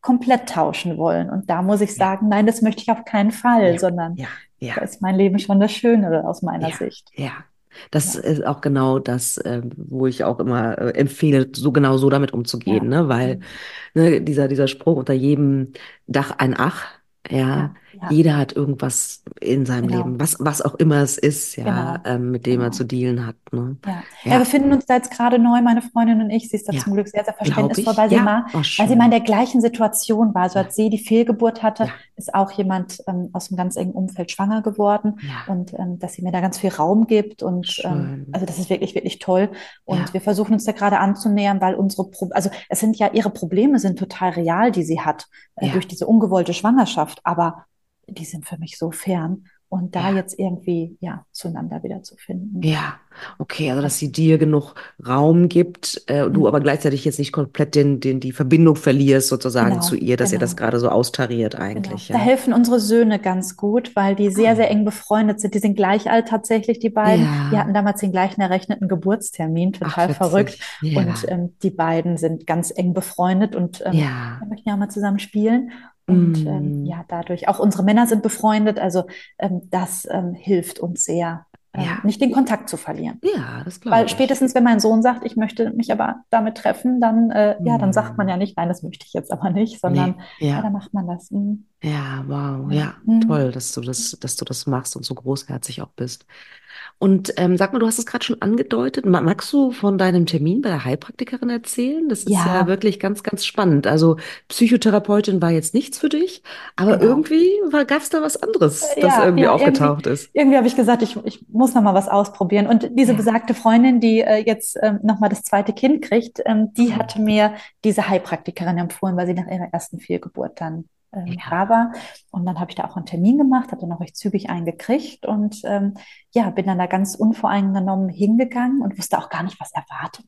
komplett tauschen wollen. Und da muss ich sagen, nein, das möchte ich auf keinen Fall, Ja, sondern ja, ja, da ist mein Leben schon das Schönere aus meiner ja, Sicht. ja. Das Ja, ist auch genau das, wo ich auch immer empfehle, so genau so damit umzugehen, ja, ne? Weil ne, dieser Spruch unter jedem Dach ein Ach, ja, ja, ja, jeder hat irgendwas in seinem Leben, genau, was auch immer es ist, ja, genau, mit dem er zu genau. dealen hat, ne? Ja. Ja, wir Ja, finden uns da jetzt gerade neu, meine Freundin und ich. Sie ist da ja, zum Glück sehr, sehr glaube verständnisvoll, ich. Ja, oh, weil sie mal in schön. der gleichen Situation war. Also Ja, als sie die Fehlgeburt hatte, ja, ist auch jemand aus einem ganz engen Umfeld schwanger geworden ja, und dass sie mir da ganz viel Raum gibt und schön. also das ist wirklich, wirklich toll. Und Ja, wir versuchen uns da gerade anzunähern, weil also es sind ja ihre Probleme sind total real, die sie hat durch ja, diese ungewollte Schwangerschaft, aber die sind für mich so fern. Und da ja. jetzt irgendwie, ja, zueinander wieder zu finden. Ja, okay, also dass Das, sie dir genug Raum gibt, du aber gleichzeitig jetzt nicht komplett die Verbindung verlierst sozusagen zu genau, ihr, dass ihr das genau, gerade so austariert genau. eigentlich, Da ja. helfen unsere Söhne ganz gut, weil die sehr, sehr Ah, eng befreundet sind. Die sind gleich alt tatsächlich, die beiden. Die ja, hatten damals den gleichen errechneten Geburtstermin, ach total verrückt. witzig, Und ja, die beiden sind ganz eng befreundet und ja, wir möchten ja auch mal zusammen spielen. Und mm, ja, dadurch, auch unsere Männer sind befreundet, also das hilft uns sehr, ja, nicht den Kontakt zu verlieren. ja, das Weil glaube ich. spätestens, wenn mein Sohn sagt, ich möchte mich aber damit treffen, dann, ja, dann sagt man Mm, ja nicht, nein, das möchte ich jetzt aber nicht, sondern nee, ja, ja. dann macht man das. Ja, wow, Ja. ja, toll, dass du das machst und so großherzig auch bist. Und sag mal, du hast es gerade schon angedeutet. Magst du von deinem Termin bei der Heilpraktikerin erzählen? Das ist ja Ja, wirklich ganz, ganz spannend. Also Psychotherapeutin war jetzt nichts für dich, aber genau. irgendwie gab es da was anderes, das Ja, irgendwie ja, aufgetaucht ist. irgendwie habe ich gesagt, ich muss noch mal was ausprobieren. Und diese Ja. besagte Freundin, die jetzt noch mal das zweite Kind kriegt, die Oh, hatte mir diese Heilpraktikerin empfohlen, weil sie nach ihrer ersten Fehlgeburt dann da ja. war. Und dann habe ich da auch einen Termin gemacht, habe dann auch recht zügig einen gekriegt und ja, bin dann da ganz unvoreingenommen hingegangen und wusste auch gar nicht, was erwartet.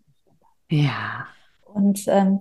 Ja. Und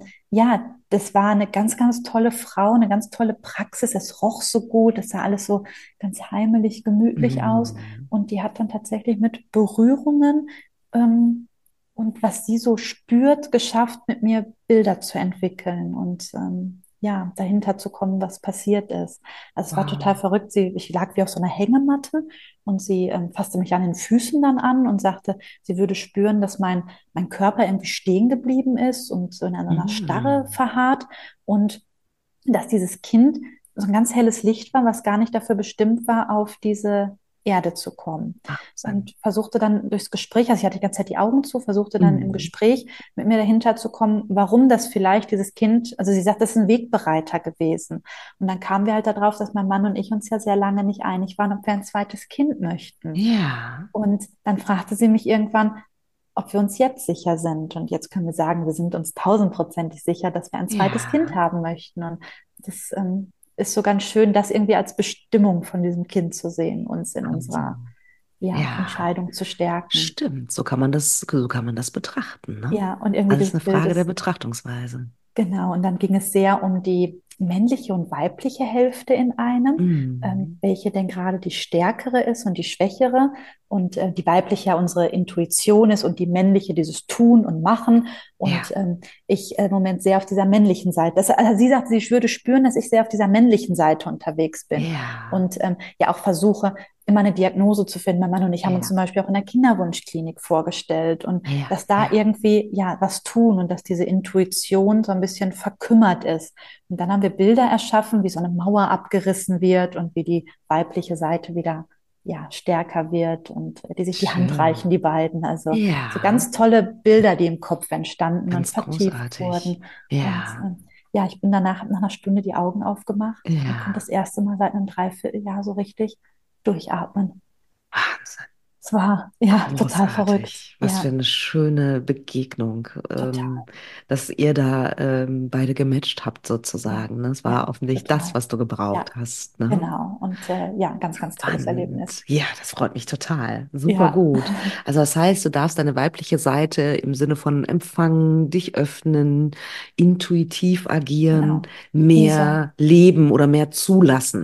ja, das war eine ganz, ganz tolle Frau, eine ganz tolle Praxis. Es roch so gut, es sah alles so ganz heimelig, gemütlich aus. Mm. Und die hat dann tatsächlich mit Berührungen ähm, und was sie so spürt, geschafft, mit mir Bilder zu entwickeln und ja, dahinter zu kommen, was passiert ist. Also es war total Wow. verrückt. Ich lag wie auf so einer Hängematte und sie fasste mich an den Füßen dann an und sagte, sie würde spüren, dass mein Körper irgendwie stehen geblieben ist und so in einer Starre Mm. verharrt und dass dieses Kind so ein ganz helles Licht war, was gar nicht dafür bestimmt war, auf diese Erde zu kommen. Wahnsinn. Und versuchte dann durchs Gespräch, also ich hatte die ganze Zeit die Augen zu, versuchte dann im Mm. Gespräch mit mir dahinter zu kommen, warum das vielleicht dieses Kind, also sie sagt, das ist ein Wegbereiter gewesen. Und dann kamen wir halt darauf, dass mein Mann und ich uns ja sehr lange nicht einig waren, ob wir ein zweites Kind möchten. Ja. Und dann fragte sie mich irgendwann, ob wir uns jetzt sicher sind. Und jetzt können wir sagen, wir sind uns tausendprozentig sicher, dass wir ein zweites Kind Ja. haben möchten. Und das ist so ganz schön, das irgendwie als Bestimmung von diesem Kind zu sehen, uns in unserer Wahnsinn. ja, Ja. Entscheidung zu stärken. Stimmt, so kann man das betrachten, ne? Ja, und irgendwie Alles eine dieses Bild Frage der ist Betrachtungsweise. genau, und dann ging es sehr um die männliche und weibliche Hälfte in einem, Mhm. welche denn gerade die stärkere ist und die schwächere. Und die weibliche ja unsere Intuition ist und die männliche dieses Tun und Machen. Und Ja, ich im Moment sehr auf dieser männlichen Seite. Also sie sagt, sie würde spüren, dass ich sehr auf dieser männlichen Seite unterwegs bin. ja, Und ja auch versuche, immer eine Diagnose zu finden. Mein Mann und ich haben uns ja, zum Beispiel auch in der Kinderwunschklinik vorgestellt und ja, dass da ja. irgendwie ja was tun und dass diese Intuition so ein bisschen verkümmert ist. Und dann haben wir Bilder erschaffen, wie so eine Mauer abgerissen wird und wie die weibliche Seite wieder ja stärker wird und die sich die Hand reichen, Schön. die beiden. Also so Ja, ganz tolle Bilder, die im Kopf entstanden und ganz vertieft großartig. wurden. Und Ja, ja, ich bin danach nach einer Stunde die Augen aufgemacht und konnte ja. das erste Mal seit einem Dreivierteljahr so richtig durchatmen. Wahnsinn. Es war ja total verrückt. Großartig. Was für Ja, eine schöne Begegnung, total. dass ihr da beide gematcht habt Ja, sozusagen. Ne? Es war ja, offensichtlich das, total. was du gebraucht Ja, hast. Ne? genau. Und ja, ein ganz, ganz tolles Erlebnis. Spannend. Ja, das freut mich total. Super Ja, gut. Also das heißt, du darfst deine weibliche Seite im Sinne von empfangen, dich öffnen, intuitiv agieren, genau. Wie so ein mehr leben oder mehr zulassen.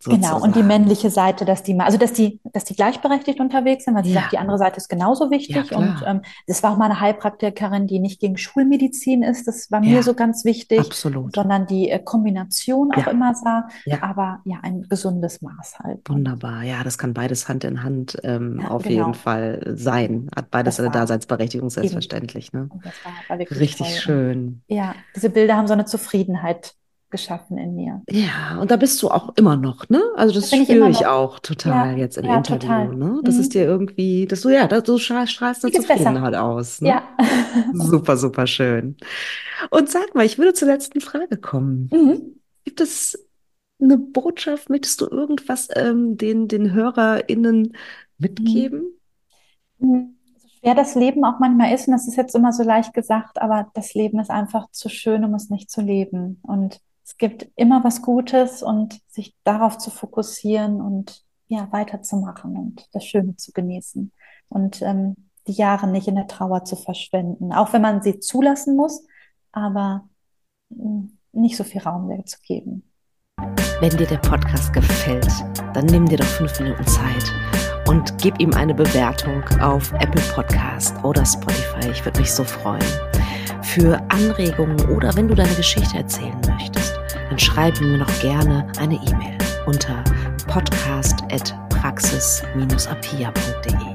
Genau, und die sozusagen. männliche Seite, dass die gleichberechtigt unterwegs sind, weil sie sagt, Ja, die andere Seite ist genauso ja, wichtig. Und klar. das war auch mal eine Heilpraktikerin, die nicht gegen Schulmedizin ist, das war mir so Ja, ganz wichtig, absolut. sondern die Kombination auch Ja, immer sah, ja. aber ja, ein gesundes Maß halt. Und Wunderbar. Ja, das kann beides Hand in Hand ja, auf jeden genau, Fall sein. Hat beides das seine war Daseinsberechtigung, eben, selbstverständlich, ne? und das war wirklich Richtig toll. Und schön. ja, diese Bilder haben so eine Zufriedenheit geschaffen in mir. Ja, und da bist du auch immer noch, ne? Also Da das bin ich spüre immer ich noch. auch total Ja, jetzt im ja, Interview, total. ne? Das ist dir Mhm. irgendwie, du strahlst Mir eine geht's besser. Zufriedenheit aus, ne? Ja. Super, super schön. Und sag mal, ich würde zur letzten Frage kommen. Mhm. Gibt es eine Botschaft, möchtest du irgendwas den HörerInnen mitgeben? Mhm. So schwer das Leben auch manchmal ist, und das ist jetzt immer so leicht gesagt, aber das Leben ist einfach zu schön, um es nicht zu leben. Und es gibt immer was Gutes, und sich darauf zu fokussieren und ja, weiterzumachen und das Schöne zu genießen. Und die Jahre nicht in der Trauer zu verschwenden, auch wenn man sie zulassen muss, aber nicht so viel Raum mehr zu geben. Wenn dir der Podcast gefällt, dann nimm dir doch 5 Minuten Zeit und gib ihm eine Bewertung auf Apple Podcast oder Spotify. Ich würde mich so freuen. Für Anregungen oder wenn du deine Geschichte erzählen möchtest, dann schreib mir noch gerne eine E-Mail unter podcast@praxis-apia.de.